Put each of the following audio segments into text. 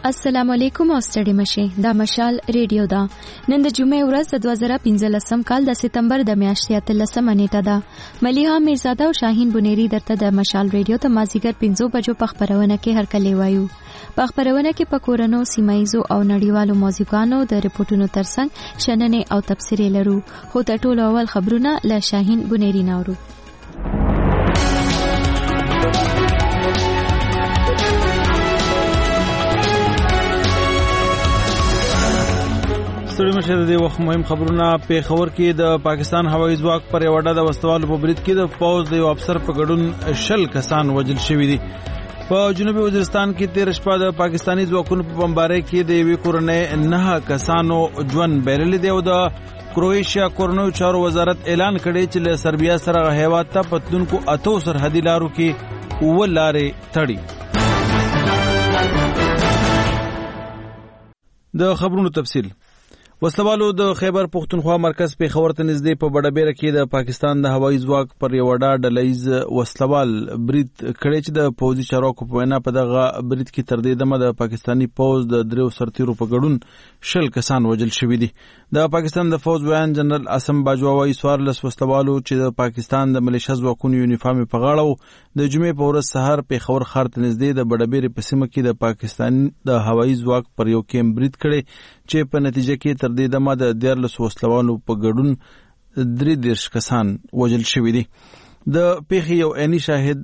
السلام علیکم او ستړي مشه. دا مشال ریډیو دا. نن د جمعې ورځ د 2015 کال د سپتمبر د میاشتې 13 نیټه ده. ملیحه میرزاده او شاهین بنيري درته د مشال ریډیو ته مازیګر 5 بجو په خبرونه کې هرکلی وایو. په خبرونه کې پکورنو سیمایزو او نړیوالو موضوعاتو د ریپورتونو ترڅنګ شننې او تبصرې لرو. خو تر ټولو اول خبرونه له شاهین بنيري نورو. ستړي مشه د وخت مهم خبرونه په خبر کې د پاکستان هوایي ځواک پر یو ډله وسوالو په برید کې د فوج د یو افسر په ګډون 10 کسان وژل شوي دي. په جنوبي وزیرستان کې 13 شپه د پاکستاني ځواکونو په بمبارۍ کې د یوې کورنۍ 9 کسانو ژوند بایللی دی او د کروئیشیا کورنیو چارو وزارت اعلان کړی چې له سربیا سره هیواد ته پتلونکو 8 سرحدي لارو کې ولارې تړي. د خبرونو تفصیل. وسلوالو د خیبر پختونخوا مرکز په خبر ته نږدې په بډابېره کې د پاکستان د هوایي ځواک پر یو ډلهیز وسلوال برید کړی چې د پوځي چارواکو په وینا په دغه برید کې تر دې دمه د پاکستاني پوځ د 3 سرتیرو په ګډون 10 کسان وژل شوي دي. د پاکستان د فوج ویان جنرال عاصم باجوا وايي 14 وسلوالو چې د پاکستان د ملیشیا ځواکونو یونیفارم په غاړه وو د جمعې په ورځ سحر په خبر خار ته نږدې د بډابېره په سیمه کې د پاکستان د هوایي ځواک پر یو کیمپ برید کړی چې په نتیجه کې تر دې دمه د 14 وسلوالو په ګډون 33 کسان وژل شوي دي. د پیښې یو عیني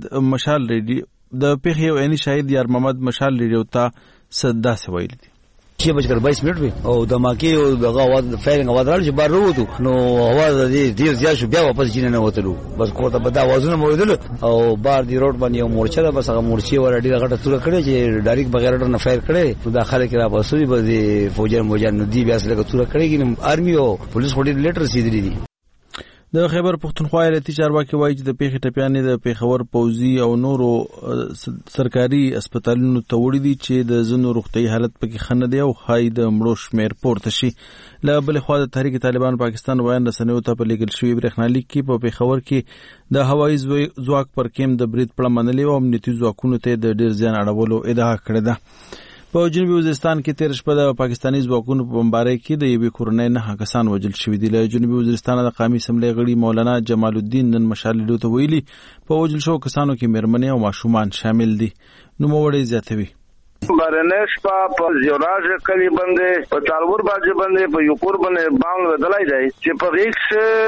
شاهد یار محمد مشال ریډیو ته صدا سویل دي. 6:22 منټ وي او دماکي او دغه आवाज فایرنګ आवाज راځي چې بار وروته نو आवाज دې ډیر زیات شو بیا واپس جینې نه وتلو بس کوته په دا आवाजونه مویدل او بار دی روډ باندې یو مورچه ده بس هغه مورچي ور ډیره غټه توره کړې چې ډایرکټ بغیر نه فایر کړي نو داخله کې را بسوي به فوجان نو دی بیا سره توره کړي آرمي او پولیس وړي لیټر سیدري دي. د خیبر پختونخوا ایالتي چارواکي وایي چې د پیښې ټپیانې د پیښور پوځي او نورو سرکاري هسپتالونو ته وړي دي چې د ځینو روغتیايي حالت پکې ښه نه دی او ښایي د مړو شمېر پورته شي. له بلې خوا د تحریک طالبان پاکستان ویان رسنیو ته په لیږل شوي برېښنالیک کې په پیښور کې د هوایي ځواک پر کیمپ د برید پړه منلې او امنیتي ځواکونو ته د ډېر زیان اړولو ادعا کړې ده. په جنوبي وزیرستان کې 13 شپه د پاکستاني ځواکونو په بمبارۍ کې د یوې کورنۍ 9 کسان وژل شوي دي. له جنوبي وزیرستان د قومي اسمبلۍ غړي مولانا جمال الدین نن مشال ریډیو ته ویلي په وژل شوو کسانو کې مېرمنې او ماشومان شامل دي. نوموړی زیاتوي بارنش په زیوراج کلی باندې په تالور باندې په یوکور باندې بانګ ودلای دی چې په ریکس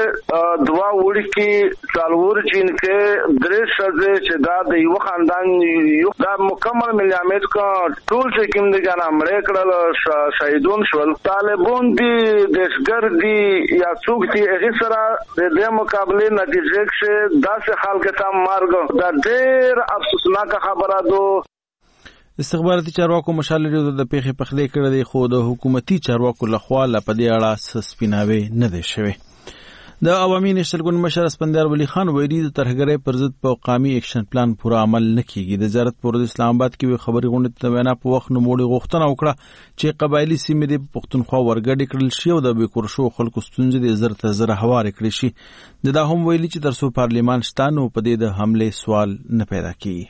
دوا وړي کې تالور چین کې درې سزه چې دا د یو خاندان یو دا مکمل مليامت کا ټول چې کوم دي ګان امر کړل شهیدون شول طالبون دي دشګر دي یا څوک دي هغه سره د دې مقابله نتیجه کې داسې حال کې تام مارګ دا ډېر افسوسناک خبره ده. استخباراتي چارواکو مشال ریډیو د پیښې پخلی کړی دی خو د حکومتي چارواکو لخوا لا په دې اړه سپیناوی نه دی شوی. د عوامي نېشنل ګوند مشر اسپندیار ولی خان ویلي د ترهګرۍ پر ضد په قومي اکشن پلان پوره عمل نه کیږي. د وزارت پر اسلام آباد کې خبري غونډه ته وینا په وخت نوموړي غوښتنه وکړه چې قبایلی سیمې د پښتونخوا ورګډې کړل شي او د بیکور شو خلکو ستونزې د زر ته زر هوار کړي شي. دا هم ویلي چې ترڅو پارلیمان شته نو په دې د حمله سوال نه پیدا کیږي.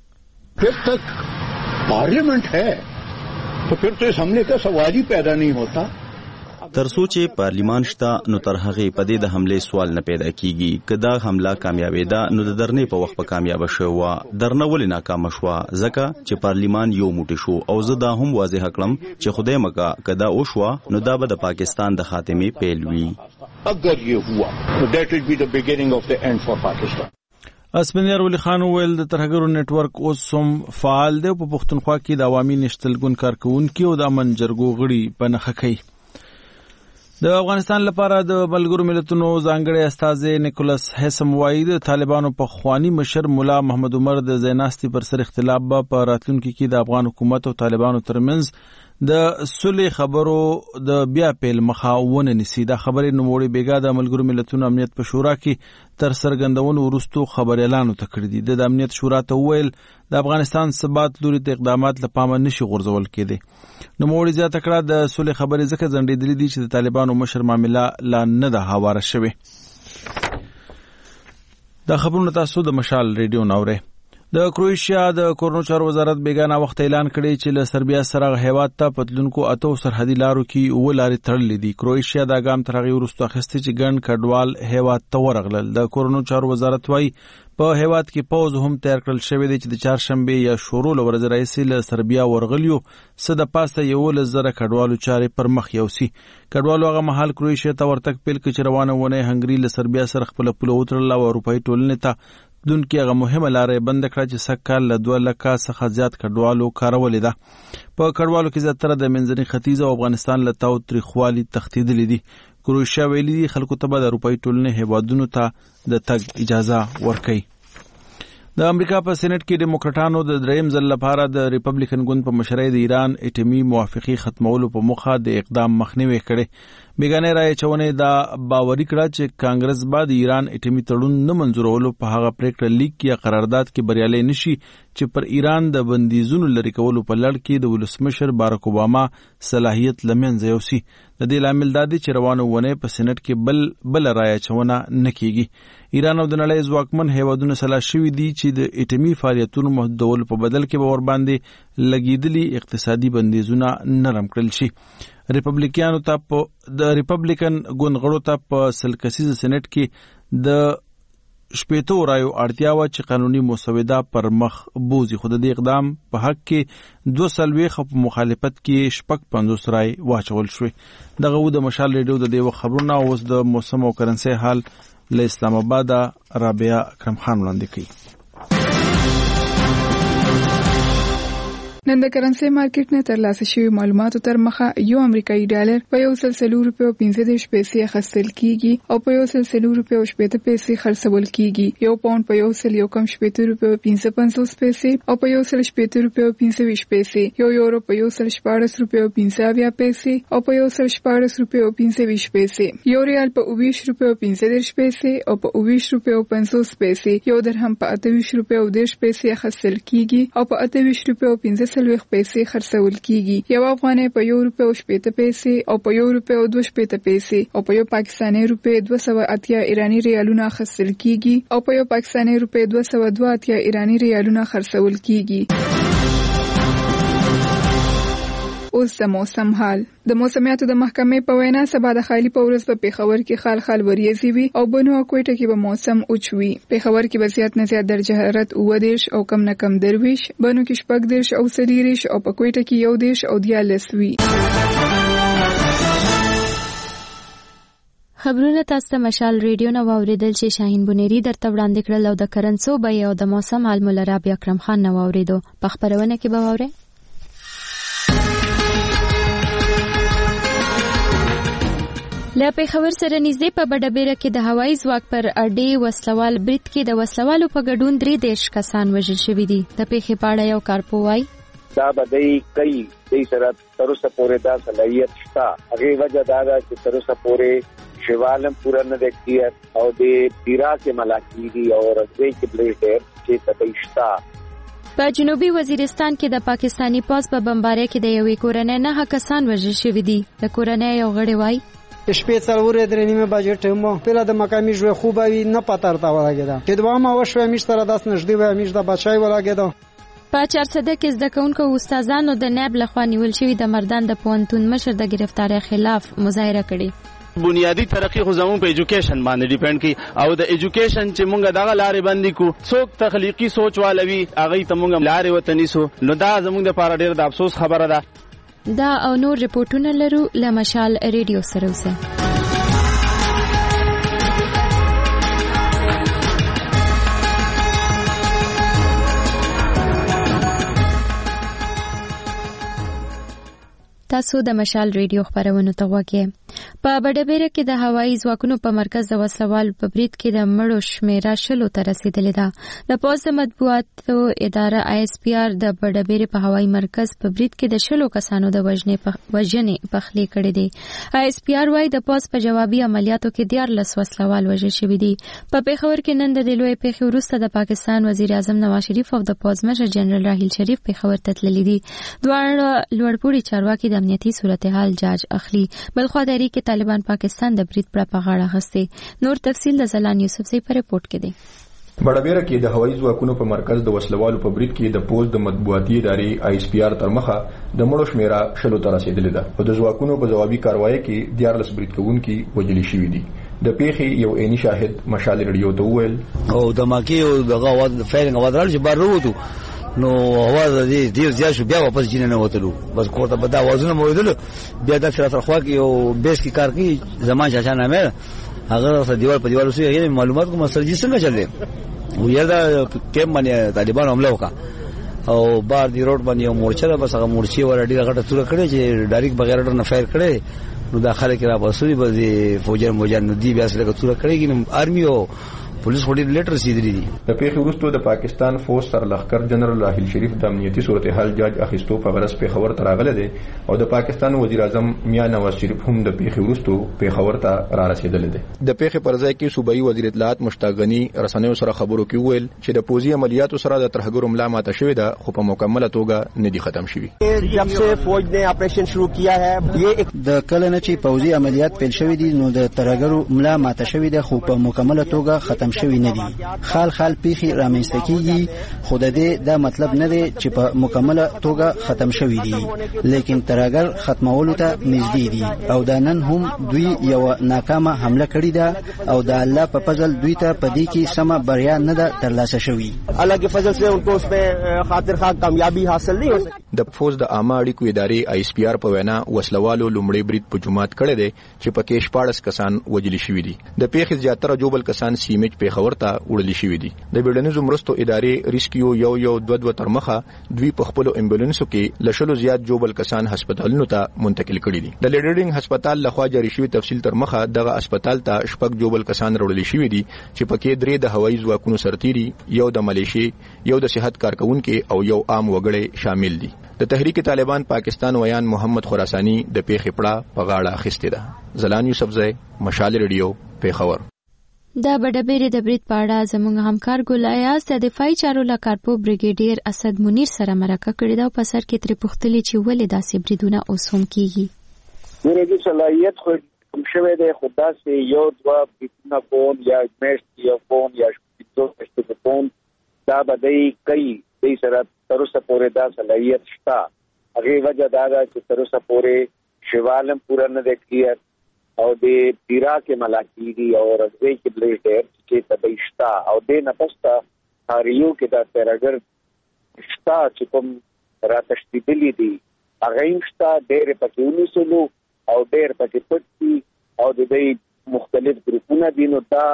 पार्लियामेंट है तो फिर तो इस हमले का सवाल ही पैदा नहीं होता. ترڅو چې پارلیمان شته نو تر هغه په دې د حمله سوال نه پیدا کیږي. کدا حمله کامیابې ده نو د درنې په وخت په کامیاب شو درنه ولې ناکام شو ځکه چې پارلیمان یو موټی شو او زه دا هم واضح کړم چې خدای مکا کدا او شو نو دا به د پاکستان د خاتمه پیل وي. اگر یہ ہوا تو that will be the beginning of the end for Pakistan. اسپندیار ولی خان ویل د ترهګرو نتورک اوس هم فعال دی په پښتونخوا کې د عوامي نېشنل ګوند کارکونکو او د امن جرګو غړي په نخښه کوي. د افغانستان لپاره د ملګرو ملتونو ځانګړي استازي نیکولاس هیسم وایي د طالبانو په خوانی مشر مولا محمد عمر د زیناستي پر سر اختلاف په راتلونکي کې د افغان حکومت او طالبانو ترمنځ د صلح خبرو د بیا پیل مخاونه نسی. دا خبرې نوموړي بیګا د ملګرو ملتونو امنیت په شورا کې تر سرګندونو وروسته خبر اعلان وکړی دی. د امنیت شورا ته ویل د افغانستان ثبات لوري ته اقدامات لپاره نشي غورځول کېدي. نوموړي زیاته کړه د صلح خبرې ځکه ځنډېدلې دي چې د طالبانو مشر معاملې لا نه ده هواره شوې. دا خبرونه تاسو د مشال ریډیو ناوړه. د کروشیا د کورونو چارو وزارت بیگانه وخت اعلان کړی چې له سربیا سره هیواد ته پتلونکو اتو سرحدي لارو کې ولارې تړلې دي. کروشیا د ګام ترغي ورستو اخیستي چې ګڼ کډوال هیواد ته ورغلل. د کورونو چارو وزارت وايي په هیواد کې پوز هم تیار کړل شوی دی چې د چهارشنبه یا شروع ورځ راځي له سربیا ورغلیو صد پاسته یو لزره کډوالو چارې پر مخ یوسي. کډوالو هغه محل کروشیا ته ورتک پیل کې روانه ونه هنګری له سربیا سره خپل پلو وترل او اروپאי ټولنې ته دونکو هغه مهمه لارې بند کړه چې سکهال له 2 لک څخه زیات کډوالو کارولې ده. په کډوالو کې زیاتره د منځني ختیځ او افغانستان له تاو تاریخوالي تختیدلې دي. کروشیا ویلي دي خلکو ته به د اروپאי ټولنې هیوادونو ته د تګ اجازه ورکړي. د امریکا په سېنات کې ډیموکراټانو د دریم ځل لپاره د ریپبلیکن ګوند په مشرۍ د ایران اټومي موافقه ختمولو په مخه د اقدام مخنیوي کړي. بیگانه رائے چونه دا باوري کړه چې کانګرس بعد ایران اټومي تړون نه منزورولو په هغه پریکړه لیک یا قرارداد کې بریالي نشي چې پر ایران د بندیزونو لري کولو په لړ کې د ولسمشر بارک اوباما صلاحیت لمنځه یوسي. د دې لامل دا دی چې روانه ونه په سېنات کې بل رائے چونه نکېږي. ایران او د نړۍ ځواکمن هیوادونو سلا شوی دي چې د اټومي فعالیتونو محدودول په بدل کې باور باندې لګیدلي اقتصادي بندیزونه نرم کړل شي. ریپبلیکانو ته د ریپبلیکن ګوند غړو ته په سلکسیز سېنات کې د شپېتو رایو اړتیا و چې قانوني مسوده پر مخ بوزي. خو د دې اقدام په حق کې 2 په مخالفت کې 50 رای واچول شوې. دغه د مشال ریډیو د دیو خبرونه اوس د موسم او کرنسي حال له اسلام آباد رابعه اکرم خان وړاندې کوي. نن د کرنسي مارکیټ نه ترلاسه شوی معلوماتو تر مخه یو امریکایي ډالر په 1.15 روپیو 15 پیسې اخیستل کیږي او په 1.15 روپیو 15 پیسې خرڅول کیږي. یو پاوند په 1.15 روپیو 55 پیسې او په 1.15 روپیو 25 پیسې. یو یورو په 1.14 روپیو 15 پیسې او په 1.14 روپیو 25 پیسې. یو ریال په 20 روپیو 15 پیسې او په 20 روپیو 50 پیسې. یو درهم په 28 روپیو 10 پیسې اخیستل کیږي او په 28 روپیو 15 پیسې خرڅول کیږي. یو افغانۍ په 1 روپیو 70 پیسې او په 1 روپیو 2 پیسې او په 1 پاکستاني روپی 280 ایرانی ریالونه خرڅول کیږي او په 1 پاکستاني روپی 282 ایرانی ریالونه خرڅول کیږي. اوس د موسم حال. د موسمیاتو د محکمې په وینا سبا د خالی په ورځ په پیښور کې خال وریځي وي او بنو کوټه کې به موسم اوچوي. پیښور کې به زیات نه زیات درجه حرارت 19 او کم نه کم 20، بنو کې 14 او 30 او په کوټه کې 11 او 14 وي. خبرونه تاسو ته مشال ریډیو نو اوریدل چې شاهین بنيري درته وړاندې کړل او د کرنسو به یو د موسم حال مولرا بیا اکرم خان نو اوریدو. په خبرونه کې به وره له پیښور سره نږدې په بډبیره کې د هوایي ځواک پر اډې وسلوال برید کې د وسلوالو په ګډون 3 کسان وژل شوي دي. د پیښې په اړه یو کارپو وایي دا بدای کوي د سره تر اوسه پورې دا صلاحیت شته. هغه وجه دا ده چې تر اوسه پورې شوالم پورا نه دکتي او د پیرا کې ملاقات دي او رځي کې بلیډر چې تپېشتا. په جنوبي وزیرستان کې د پاکستانی پوز په بمبارۍ کې د یوې کورنۍ 9 کسان وژل شوي دي. د کورنۍ یو غړی وایي شپې څلور درې نیمه بجې ټیمو پیله د مقامی ژوند خوبوي نه پاتر تا ولاګیدا چې دوامه وشوه میشتره داس نږدې و میش د بچای ولاګیدا. په 400 کې زده کوونکو استادانو د نائب لخوا نیول شوی د مردان د پونتون مشر د گرفتاری خلاف مظاهره کړې. بنیادی ترقی خو زموږ په ایجوکیشن باندې ډیپند کی او د ایجوکیشن چې مونږ دغه لارې باندې کو څوک تخلیقي سوچ والوي هغه ته مونږ لارې وتنی سو نو دا زموږ د پاره ډیر د افسوس خبره ده. دا او نور رپورټونه لرو له مشال ریډیو سره اوسه. تاسو د مشال ریډیو خبرونه ته وګورئ. په بډبیره کې د هوایي ځواکونو په مرکز د وسلوال په برید کې د مړو شمیره 10 ته رسیدلې ده. د پوز مطبوعاتو اداره ISPR د بډبیره په هوایي مرکز په برید کې د 10 کسانو د وژنې پخلی کړې دي. ISPR وايي د پوز په جوابي عملیاتو کې 14 وسلوال وژل شوي دي. په پیښور کې نن د لوی پیښې وروسته د پاکستان وزیر اعظم نواز شریف او د پوز مشر جنرال راحیل شریف پیښور ته تللي دي. دواړه لوړپوړي چارواکي د امنیتي صورتحال جاج اخلي. بلخوا دایره کې طالبان پاکستان د برید پر غاړه غسته. نور تفصیل د زلان یوسف سي په رپورت کې دی. بڑبیره کې د هوایي ځواکونو په مرکز د وسلوالو په برید کې د پوز د مطبوعاتي ادارې ISPR تر مخه د مړو شمیره 10 ته رسیدلې ده او د ځواکونو په جوابي کاروایی کې 14 برید کوونکي وژل شوي دي. د پیښې یو عیني شاهد مشال رادیو ته وویل او دماکي او دغه आवाज فایرنګ आवाज راځي بار وروته نو आवाज دې ډیر زیات شو بیا واپس جینه نه وتلو بس کوته په دا आवाजونه مویدل بیا د سره خوا کې او بیس کې کار کوي زمان چاچا نامه هغه سره دیوال په دیوال وسې معلومات کوم سرجی څنګه چلې و یدا کیم باندې طالبان حمله وکړه او بار دی روډ باندې مورچه ده بس هغه مورچي ور ډیره غټه توره کړې چې ډایرکټ بغیر ډر نه فایر کړي نو داخله کې را پاسوري به فوجر موجان ندی بیا سره توره کړي نو آرمي او پولیس وړي لیټر سیدري دي. د پیښې وروسته د پاکستان فوج سرلښکر جنرال راحیل شریف د امنیتي صورتحال جاج اخیستو په غرض پیښور ته راغلی دی او د پاکستان وزیر اعظم میاں نواز شریف هم د پیښې وروسته پیښور ته را رسیدلی دی. د پیښې پر ځای کې صوبایي وزیر اطلاعات مشتاق غني رسنیو سره خبرو کې وویل چې د پوځي عملیاتو سره د ترهګرو ملا ماته شوې ده خو په مکمله توګه نه دي ختم شوي. جب سے فوج نے آپریشن شروع کیا ہے د کله نه چې پوځي عملیات پیل شوې دي نو د ترهګرو ملا ماته شوې ده خو په مکمله توګه ختم شوي نه دي. خال پیخي رامنځته کیږي خو د دې دا مطلب نه دی چې په مکمله توګه ختم شوي دي لیکن ترهګر ختمولو ته نږدې دي او دا نن هم دوی یو ناکامه حمله کړې ده او د الله په فضل دوی ته په دې کې سمه بریا نه ده ترلاسه شوې. الله کے فضل سے ان کو اس میں خاطر خواہ کامیابی حاصل نہیں ہو سکی. د فوج د عامه اړیکو ادارې ISPR په وینا وسلوالو لومړی برید په جمعات کړی دی چې پکې 14 کسان وژل شوي دي. د پیښې زیاتره جوبل کسان سیمج پیښور ته وړل شوي دي. د بیړنیزو مرستو ادارې ریسکیو یو دو تر مخه دوی په خپل امبولانسو کې لشلو زیات جوبل کسان هسپتالونو ته منتقل کړي دي. د لیډرینګ هسپتال لخوا جاری شوی تفصیل تر مخه دغه هسپتال ته شپږ جوبل کسان وړل شوي دي چې پکې 3 د هوایي ځواکونو سرتيري یو د ملیشي یو د صحت کارکونکو او یو عام وګړي شامل دي. د تحریک طالبان پاکستان ویان محمد خراسانی د پیښې پړه په غاړه اخیسته ده. زلان یوسفزئی مشال ریډیو پیښور. د بډبېرې د برید په اړه زموږ همکار ګل ایاز د دفاعي چارو له کارپو بریګیډیر اسد منیر سره مرکه کړې ده او په سر کې ترې پوښتلې چې ولې داسې بریدونه اوس هم کیږي. ورېږي صلاحیت خو کوم شوی دی خو داسې یو دوه بریدونه کوم یا میاشتې یو کوم یا شپږ میاشتې کوم دا به دی کوي دی سره تر اوسه پورې دا صلاحیت شته. هغې وجه دا ده چې تر اوسه پورې شوالم پوره نه دی کلیر او د پیرا کې ملاکی دي او رضوی کې بلیډ کې تبېشتا او د نفستا هاریو کې دا ترګر شتا چې کوم را تشدیدلی دي هغه شتا ډېر پکې ونیسلو او ډېر پکې پټي او د دې مختلف ګروپونه دي نو دا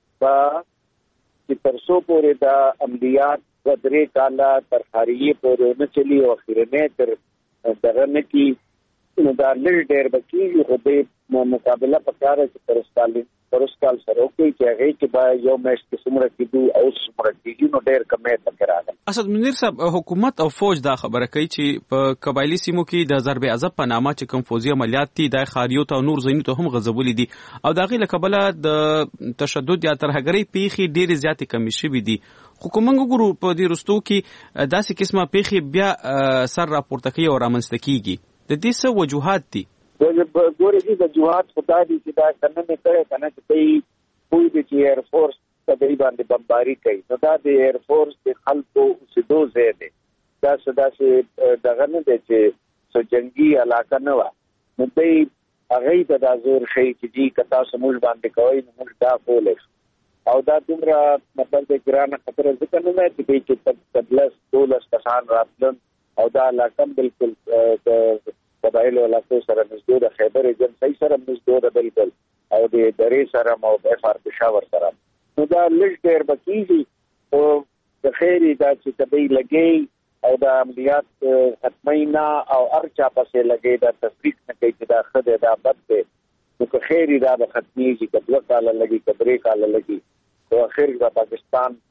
چې ترسو پورې دا عملیات ودرې کاله تر هاریه پورې نه چلی او اخیرنه تر دغه نه کې نو دا لږ ډېر بکیږي خو د مقابله پکاره چې پرسکال سره کوي چې هغه کې با یو میش کې څومره کېدو او څومره کېږي نو ډېر کمې تک راغلی. اسد منیر صاحب حکومت او فوج دا خبره کوي چې په قبایلی سیمو کې د ضرب عذاب په نامه چې کوم فوزي عملیات دي د خاریو ته نور زینو ته هم غزبولې دي او دا غي لکبله د تشدد یا ترهګری پیخي ډېر زیات کمی شوی دي. حکومت ګورو په دې رستو کې داسې قسمه پیخي بیا سر راپورته کوي او رامنځته کیږي. د دې څه وجوهات دي؟ ګورې دي وجوهات خدا دي چې دا کنه نه کړي کنه چې کوئی د ایر فورس په دې باندې بمباری کوي نو دا د ایر فورس د خلکو سدو زیاده دا صدا سي دغه نه دي چې سو جنگي علاقه نه و نو دې هغه ته دا زور شي چې جی کتا سمول باندې کوي نو موږ دا کولای او دا دومره مطلب د ګرانه خطر ځکه نه دی چې تبلس 12 کسان راتلل او دا علاقه بالکل قبایلو علاقو سره نږدې د خیبر ایجنسۍ سره نږدې ده بالکل او د درې سره او FR پېښور سره نو دا لږ ډېر بکیږي او د خیري دا چې کبي لګي او دا عملیات ختمي نه او ارچا پسې لګي دا تفریق نه کوي چې دا خده دا بد دی نو که خیري دا به ختميږي که 2 کال لګي که 3 کال لګي او اخر دا پاکستان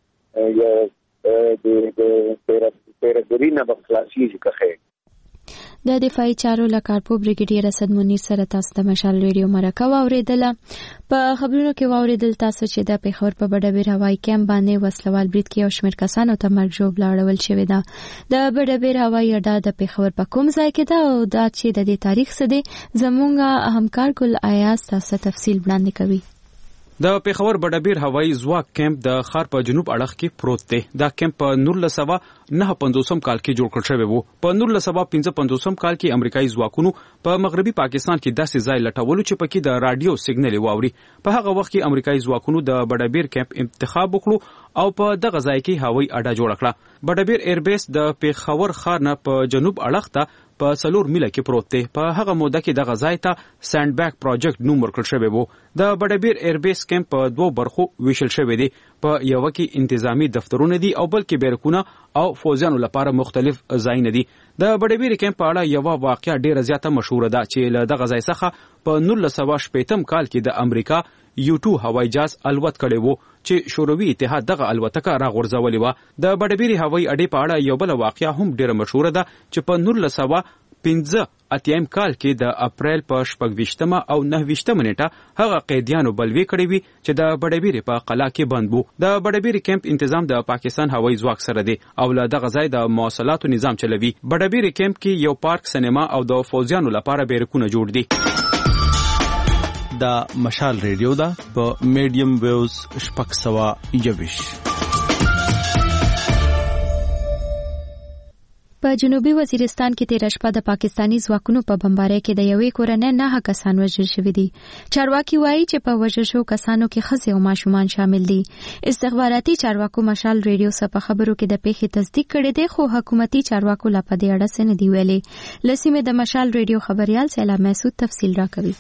د تیرګرینا په خلاصيږي که خیر. د دفاعي چارو له کارپو بریګیډیر اسد منیر سره تاسو د مشال ریډیو مرکه واوریدله. په خبرونو کې واوریدل تاسو چې د پیښور په بډبیر هوایي کمپ باندې وسلوال برید کې یو شمېر کسانو ته مرګ ژوبله اړول شوې ده. د بډبیر هوایي اډه د پیښور په کوم ځای کې ده او دا چې د دې تاریخ څه دی زموږ همکار ګل ایاز تاسو تفصیل وړاندې کوي. د پیښور بډابیر هوایي ځواک کیمپ د ښار په جنوب اړخ کې پروت دی. دا کیمپ په 1959 کال کې جوړ کړل شوی وو. په 1955 کال کې امریکایي ځواکونو په مغربي پاکستان کې داسې ځای لټولو چې پکې د رادیو سیګنل واوري. په هغه وخت کې امریکایي ځواکونو د بډابیر کیمپ انتخاب وکړو او په دغه ځای کې هوایي اډه جوړ کړه. بډابیر ایربیس د پیښور ښار نه په جنوب اړخ ته په 4 میله کې پروت دی. په هغه موده کې دغه ځای ته ساند بیک پروجیکټ نوم ورکړل شوی وو. د بډابیر ایربیس کیمپ په 2 برخو ویشل شوی دی. په یو کې انتظامی دفترونه دي او بل کې بیرکونه او فوجیانو لپاره مختلف ځایونه دي. د بډابیر کیمپ په اړه یو واقعه ډیره زیاته مشهوره ده چې له دغه ځای څخه په 1980 کال کې د امریکا U2 هوایي جهاز الوت کړی وو چې شوروي اتحاد دغه الوتکه راغورځولې وه. د بډابیر هوایي اډې په اړه یو بل واقعه هم ډیره مشهوره ده چې په 1985 کال کې د اپریل په 26 او 29 نیټه هغه قیدیانو بلوي کړی وي چې د بډابیر په قلعه کې بند وو. د بډابیر کیمپ تنظیم د پاکستان هوایي ځواک سره دی او له دغه ځای د مواصلاتو نظام چلوي. بډابیر کیمپ کې یو پارک، سینما او د فوجیانو لپاره بیرکونه جوړ دي. دا مشال ریډیو دا په میډیم ویوز 621. په جنوبي وزیرستان کې تیر شپه د پاکستانی ځواکونو په بمبارۍ کې د یوې کورنۍ 9 کسان وژل شوي دي. چارواکي وایي چې په وژل شوو کسانو کې ښځې او ماشومان شامل دي. استخباراتي چارواکو مشال ریډیو سره په خبرو کې د پیښې تصدیق کړی دی، خو حکومتي چارواکو لا په دې اړه څه نه دی ویلي. لسیمه د مشال ریډیو خبريال سیلا محسود تفصیل راکوي.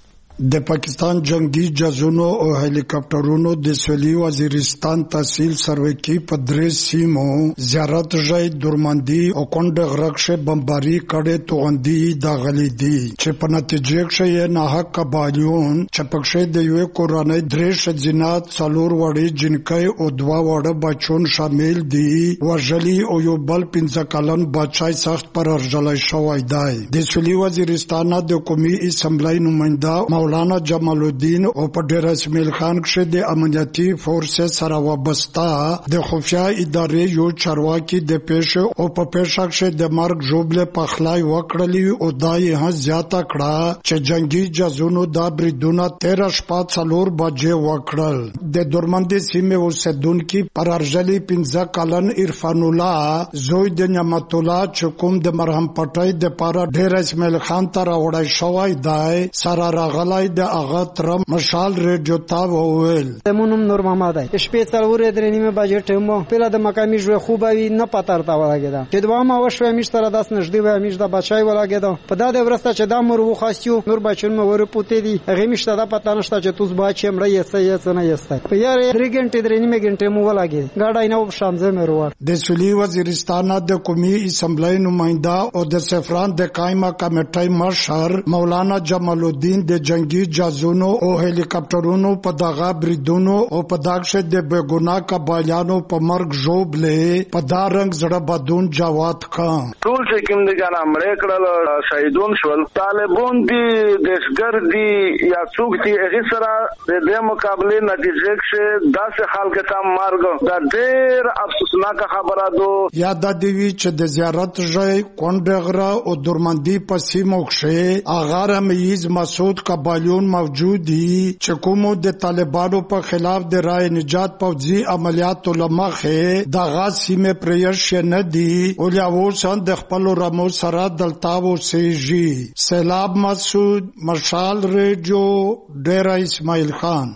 د پاکستان جنگي جهازونو او هلیکاپټرونو د سویلي وزیرستان تحصیل سروکی په درې سیمو زیارت ځای دورمندي او کونډه غرقشه بمباري کړي توغندي د غلي دي چې په نتیجه کې نه حق بالیون چې پکښې د یو کورانۍ درې شجنات څلور وړي جنکۍ او 2 وړه بچون شامل دي. ورجلي او یو بل 15 کلن بچای سخت پر ارجلای شوی دی. د سویلي وزیرستان د قومي اسمبلی نماینده مولانا جمال الدین او په ډیر اسماعیل خان کې د امنیتي فورس سره وابسته د خفیا ادارې یو چارواکي د پیښه او په پیښه کې د مرګ جوړل په خلای وکړلی او دای هم زیاته کړه چې جنگي جهازونو د بریدونه 13 شپه 4 بجې وکړل. د دورمندي سیمه اوسیدونکو پر ارجلی 15 کلن عرفان الله زوی د نعمت الله چې کوم د مرهم پټای د پاره ډیر اسماعیل خان ته راوړای شوی دی سره راغلی د اغا تر مشال ریډیو تا وویل. مونږ نور محمد شپې څلور درې بجې ټیمو په د مقامی ژوند خوبوي نه پاتارتا ولاګیدا چې دوامه وشو میشتره داس نږدې و میش د بچای ولاګیدا په دا ورسته چې د امر وخاستیو نور بچون مو ور پوتې دي هغه میشته د پتا نشته چې توس باچې مړ یې سې نه یسته په یاره 3 غنټې درې غنټې مو ولاګی ګاډای نه شامزه مې وروړ. د سویلي وزیرستان د قومي اسمبلی نماینده او د سفران د قائمه کمیټې مشر مولانا جمال الدین د جنگي جهازونو او هلیکاپټرونو په دغه بریدونو او په دغه د بګونا قبایلانو په مرګ جوړلې په دا رنګ زړه بدون جواد خان ټول چې کوم دي ګان امر کړل شهیدون شول طالبون دي دشګر دي یا څوک دي هغه سره د دې مقابله نتیجه کې داسې خلک ته مرګ دا ډېر افسوسناک خبره ده. یاد دی چې د زیارت ځای کونډغره او دورمندي په سیمو کې اغار میز مسعود قبایلون موجود دي چې کومو د طالبانو په خلاف د رای نجات پوځي عملیاتو لمخه د غاسمه پریش نه دي او لاوسان د خپل رمو سره دلتاو سيجي. سیلاب مسعود مشال ریډیو ډیر اسماعیل خان.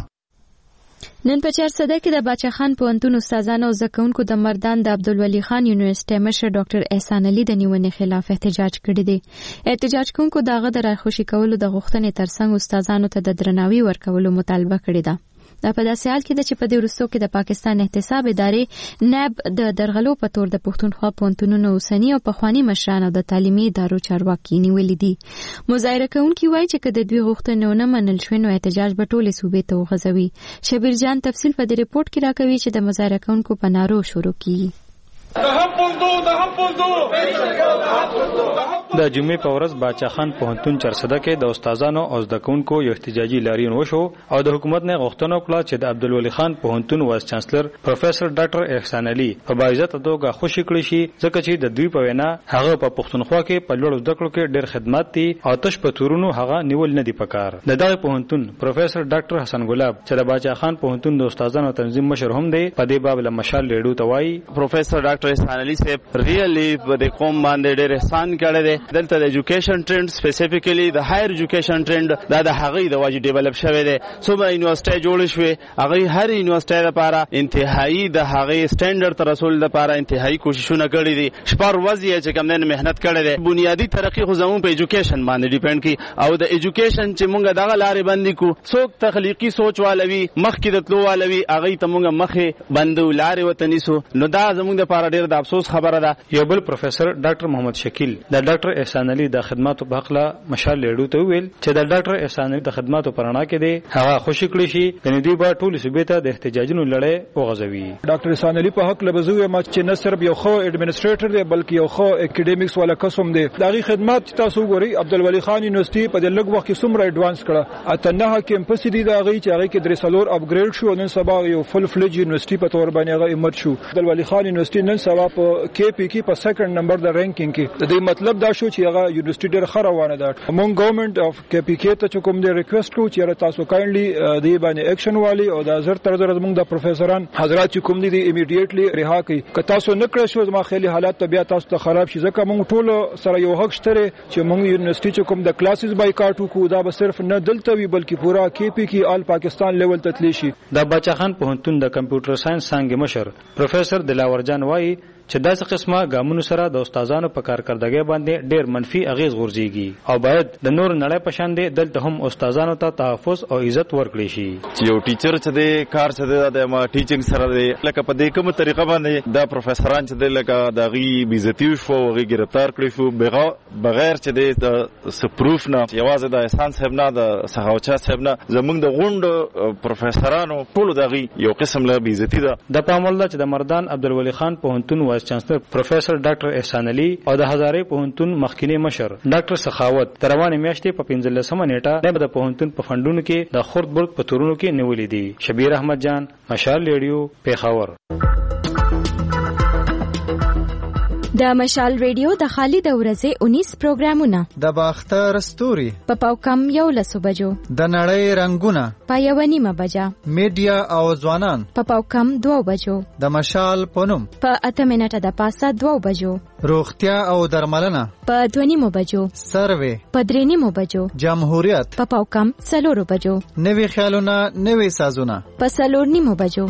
نن په چارسده کې د باچا خان پوهنتون استادانو او زکونکو د مردان د عبدالولي خان یونیورسيټي مشر ډاکټر احسان علي د نیونې خلاف احتجاج کړی دی. احتجاج کوونکو دغه د راخوشي کولو د غوښتنې ترڅنګ استادانو ته د درناوي ورکولو مطالبه کړې ده. دا په داسې حال کې ده چې په دې وروستو کې د پاکستان احتساب ادارې ناب د درغلو په تور د پښتونخوا پوهنتونونو اوسني او پخواني مشران او د تعلیمي ادارو چارواکي نیولې دي. مظاهره کوونکي وایي چې که د دوی غوښتنې نه منل شوې نو احتجاج به ټولې صوبې ته وغځوي. شبیر جان تفصیل په دې ریپورت کې راکوي چې د مظاهره کوونکو په نارو شروع کیږي. د جمعې په ورځ باچا خان پوهنتون چرسده کې د استادانو او زده کوونکو یو احتجاجي لاریون وشو او د حکومت نه غوښتنه وکړه چې د عبدالولي خان پوهنتون وایس چانسلر پروفیسور ډاکټر احسان علي په باعزت توګه خوشی کړی شي ځکه چې د دوی په وینا هغه په پښتونخوا کې په لوړو زده کړو کې ډېر خدمات دي او تش په تورونو هغه نیول نه دی پکار د دغه پوهنتون پروفیسور ډاکټر حسن ګلاب چې د باچا خان پوهنتون د استادانو تنظیم مشر هم دی په دې باب له مشال ریډیو ته وایي پروفیسور ډاکټر احسان علي صاحب ریلی د قوم باندې ډېر احسان کړی دی دلته د ایجوکیشن ټرند سپیسیفیکلی د هایر ایجوکیشن ټرند دا د هغه د واجب ډیولپ شوی دی څومره یونیورسيټي جوړ شوې هغه هر یونیورسيټي لپاره انتهایی د هغه سټانډرډ تر رسول لپاره انتهایی کوششونه کړې دي شپږ ورځې چې کوم نه مهنت کړې ده بنیادی ترقی خو زموږ په ایجوکیشن باندې ډیپند کی او د ایجوکیشن چې موږ دغه لارې باندې کو څوک تخلیقي سوچ والوي مخکې د تلو والوي هغه ته موږ مخې بندو لارې وتنیسو نو دا زموږ د لپاره ډېر د افسوس خبره ده یو بل پروفیسور ډاکټر محمد شکیل د ډاکټر احسان علي د خدماتو په حق له مشال لیډو ته ویل چې د ډاکټر احسان علي د خدماتو پرانا کې دی هغه خوشی کړی شي یعنی دوی به ټول صوبې ته د احتجاجونو لړۍ وغځوي ډاکټر احسان علي په حق له بزوی ما چې نه صرف یو خو ایڈمنسټریټر دی بلکې یو خو اکیډمیکس والا قسم دی دغه خدمات تاسو ګوري عبدالولي خان یونیورسيټي په د لږ وخت کې څومره ایڈوانس کړه اته نه کیمپس دی دا غي چې هغه کې درې سلور اپګریډ شو نن سبا یو فل فلج یونیورسيټي په تور باندې هغه ایمرج شو عبدالولي خان یونیورسيټي نن سبا په کې پی کې په سیکنډ نمبر د رینکینګ کې د دې مطلب دا شو چې هغه یونیورسيټي ډېر خروانه ده مونږ ګورنمنت اف کې پی کې ته کوم دی ریکوست کوو چې تاسو کایندلی دې باندې اکشن والی او د زر تر زر موږ د پروفیسوران حضرات چې کوم دي ایمیډیټلی رها کوي که تاسو نه کړئ شو زما خیالي حالات طبيعت تاسو ته خراب شي ځکه موږ ټول سره یو حق شته چې موږ یونیورسيټي چې کوم د کلاسز بایکاټ وکړو دا به صرف نه دلته وي بلکې پورا کې پی کې آل پاکستان لیول ته تلی شي د باچا خان پوهنتون د کمپیوټر ساينس څانګې مشر پروفیسور دلاور جان وایي چې داسې قسمه ګامونو سره د استادانو په کارکردګۍ باندې ډېر منفي اغیز غورځيږي او باید د نور نړۍ په شان دي دلته هم استادانو ته تحفظ او عزت ورکړي شي چې یو ټیچر چې د کار چې د ما ټیچینګ سره دی لکه په دې کومه طریقه باندې د پروفیسوران چې د لکه د غي بیزتی شو او غي گرفتار کړی شو بغیر چې د سپروف نه یوازې د احسان صاحب نه د سخاوچا صاحب نه زمونږ د غوند پروفیسورانو ټول د غي یو قسم له بیزتی ده د پامول چې د مردان عبدالولي خان پوهنتون وایس چانسلر پروفیسور ډاکټر احسان علي او د هزارې پوهنتون مخکینی مشر ډاکټر سخاوت تر روانې میاشتې په 15مه نیټه د پوهنتون په فندونو کې د خورد برد په تورونو کې نیولې دي شبیر احمد جان مشال ریډیو پیښور د مشال ریډیو د خالد ورځې 19 پروګرامونه د باختر ستوري په پاوکم 11 بجو د نړۍ رنگونه په 1:30 بجه میډیا او ځوانان په پاوکم 2 بجو د مشال پونم په 8 منټه د پاسه 2 بجو روغتیا او درملنه په 2:30 بجو سروې په 3:30 بجو جمهوریت په پاوکم 4 بجو نوي خیالونه نوي سازونه په 4:30 بجو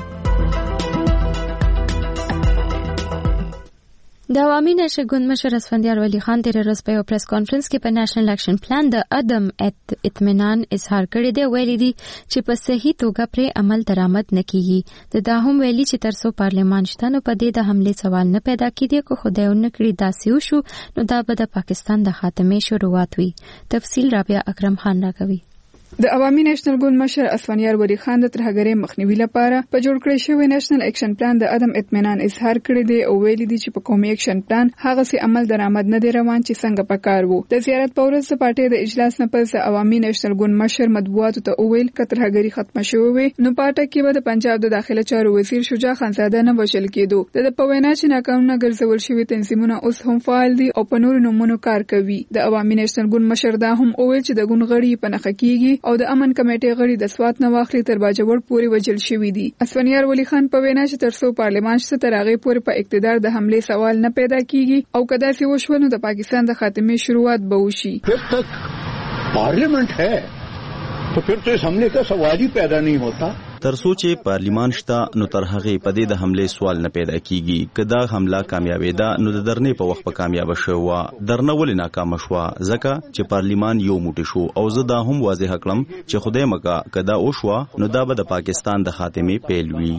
د عوامي نشر ګوند مشر اسفندیار ولی خان تیر ورځ په یو پریس کانفرنس کې په نېشنل اکشن پلان د عدم اطمینان اظهار کړی دی ویلي دي چې په صحیح توګه پر عمل درآمد نکېږي دا هم ویلي چې ترڅو پارلمان شته نو په دې د حمله سوال نه پیدا کیږي کو خدای ونکړي داسې وشو نو دا به د پاکستان د خاتمه شروعات وي تفصیل رابعه اکرم خان راکوي د عوامي نېشنل ګوند مشر اسفندیار ولی خان د ترهګرۍ مخنیوي لپاره په جوړ کړی شوی نېشنل اکشن پلان د عدم اطمینان اظهار کړی دی او ویلي دي چې په قومي اکشن پلان هغه سي عمل درآمد نه دی روان چې څنګه پکار وو د زیارت په ورځ د پارټي د اجلاس نه پس عوامي نېشنل ګوند مشر مطبوعاتو ته ویل چې ترهګرۍ ختمه شوې وي نو پارټي کې به د پنجاب د داخله چارو وزیر شجاع خانزاده نه وشل کېدو د په وینا چې ناکامه ګرځول شوی تنظیمونه اوس هم فعال دي او په نورو نمونو کار کوي د عوامي نېشنل ګوند مشر دا هم ویل چې د ګوند غړي په نخ کېږي او د امن کمیټې غړي د سوات نه واخلي تر باجوړ پورې وجل شوی دي اسفندیار ولی خان په وینا چې ترڅو پارلمان شته تر هغه پورې په اقتدار د حمله سوال نه پیدا کیږي او کدا سی وشو نو د پاکستان د خاتمه شروعات به وشي जब तक पार्लियामेंट है तो फिर तो इस हमले का सवाल ही पैदा नहीं होता ترڅو چې پارلیمان شته نو تر هغه په دې د حمله سوال نه پیدا کیږي کدا حمله کامیابې ده نو د درنې په وخت په کامیاب شو درنه ولې ناکام شو ځکه چې پارلیمان یو موټی شو او زه دا هم واضح کړم چې خدای مکا کدا او شو نو دا به د پاکستان د خاتمه پیل وي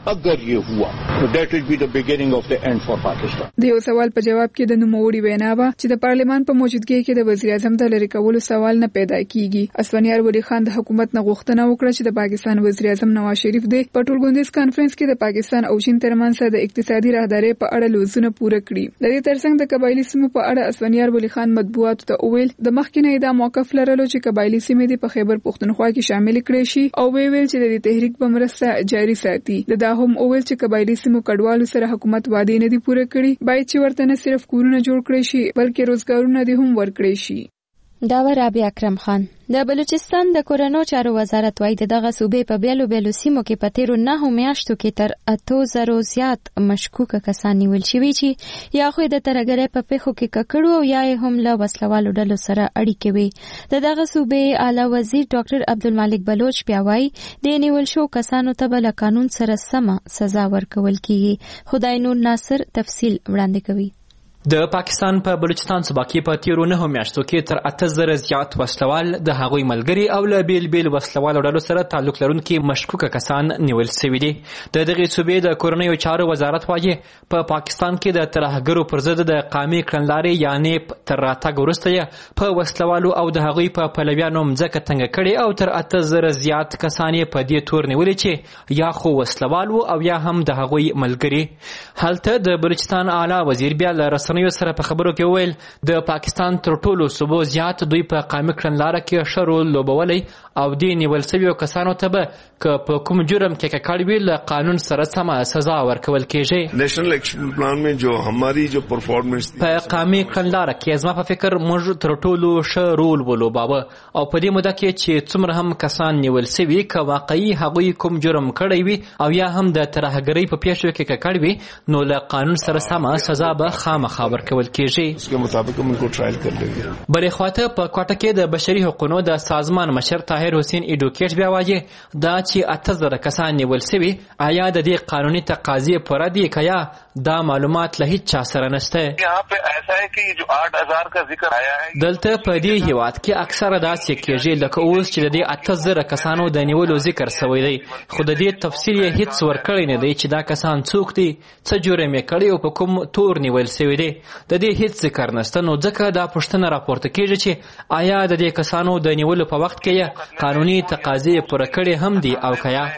अगर ये हुआ तो that will be the beginning of the end for Pakistan. د یو سوال په جواب کې د نوموړي وینا وه چې د پارلمان په موجودګۍ کې د وزیر اعظم د لرې کولو سوال نه پیدا کیږي. اسفندیار ولی خان د حکومت نه غوښتنه وکړه چې د پاکستان وزیر اعظم نواز شریف د ټولګوندیز کانفرنس کې د پاکستان او چین ترمنځ د اقتصادي راهدارۍ په اړه لوزونه پوره کړي. د دې ترڅنګ د قبایلی سیمو په اړه اسفندیار ولی خان مطبوعاتو ته وویل د مخکینه دا موقف لرلو چې قبایلی سیمې د په خیبر پختونخوا کې شامل کړي شي او ویل چې د دې تحریک په مرسته جاري ساتي. دا هم وویل چې قبایلی سیمو کډوالو سره حکومت وعده نه دي پوره کړي، باید چې ورته نه صرف کورونه جوړ کړي شي بلکې روزګارونه دې هم ورکړي شي. دا رابعه اکرم خان د بلوچستان د کورونو چارو وزارت وايي دغه صوبې په بیلو سیمو کې په تیرو 9 میاشتو کې تر 8000 زیات مشکوک کسان نیول شوي چې یا خو د ترګرۍ په پیښو کې ککړو او یا هم له وسلوالو ډلو سره اړیکې وي. دغه صوبې اعلی وزیر ډاکټر عبدالمالک بلوچ پیاوي د نیول شو کسانو ته بل قانون سره سم سزا ورکول کیږي. خدای نور ناصر تفصیل وړاندې کوي. د پاکستان په بلوچستان صوبه کې په تیرو 9 میاشتو کې تر 8000 زیات وسلوال د هغوی ملګري او له بیل وسلوالو ډلو سره تعلق لرونکي مشکوک کسان نیول شوي دي. د دغه صوبې د کورنیو چارو وزارت وايي په پاکستان کې د ترهګرو پر ضد د قامي کړنلارې یعنی تر راتګ وروسته په وسلوالو او د هغوی په پلویانو مځکه تنګ کړي او تر 8000 زیات کسان په دې تور نیولي چې یا خو وسلوالو او یا هم د هغوی ملګري. هلته د بلوچستان اعلی وزیر بیا رسنیو سره په خبرو کې ویل د پاکستان تر ټولو صوبو زیات دوی په قامي کړنلاره کې ښه رول لوبولی او دې نیول شویو کسانو ته به که په کوم جرم کې ککړ وي له قانون سره سمه سزا ورکول کیږي. نیشنل ایکشن پلان میں جو ہماری جو پرفارمنس په قامي کړنلاره کې زما په فکر موږ تر ټولو ښه رول ولوباوه او په دې موده کې چې څومره هم کسان نیول شوي که واقعي هغوی کوم جرم کړی وي او یا هم د ترهګرۍ په پیښو کې ککړ وي نو له قانون سره سمه سزا به خامخا ورکول کیږي. اس کے مطابق ہم ان کو ٹرائل کر لیں گے. بلې خواته په کوټه کې د بشري حقوقو د سازمان مشر طاهر حسین ایډوکیټ بیا وایي دا چې 8000 کسان نیول شوي آیا د دې قانوني تقاضې پوره دي که یا دا معلومات له هیڅ چا سره نشته. یہاں پہ ایسا ہے کہ جو 8000 کا ذکر آیا ہے دلته په دې هیواد کې اکثره داسې کېږي لکه اوس چې د دې 8000 کسانو د نیولو ذکر شوی دی خو د دې تفصیل یې هیڅ ورکړی نه دی چې دا کسان څوک دي څه جرم یې کړی او په کوم تور نیول شوی دی. د دې هیڅ ذکر نشته نو ځکه دا پوښتنه راپورته کېږي چې آیا د دې کسانو د نیولو په وخت کې قانوني تقاضې پوره کړې هم دي او که یا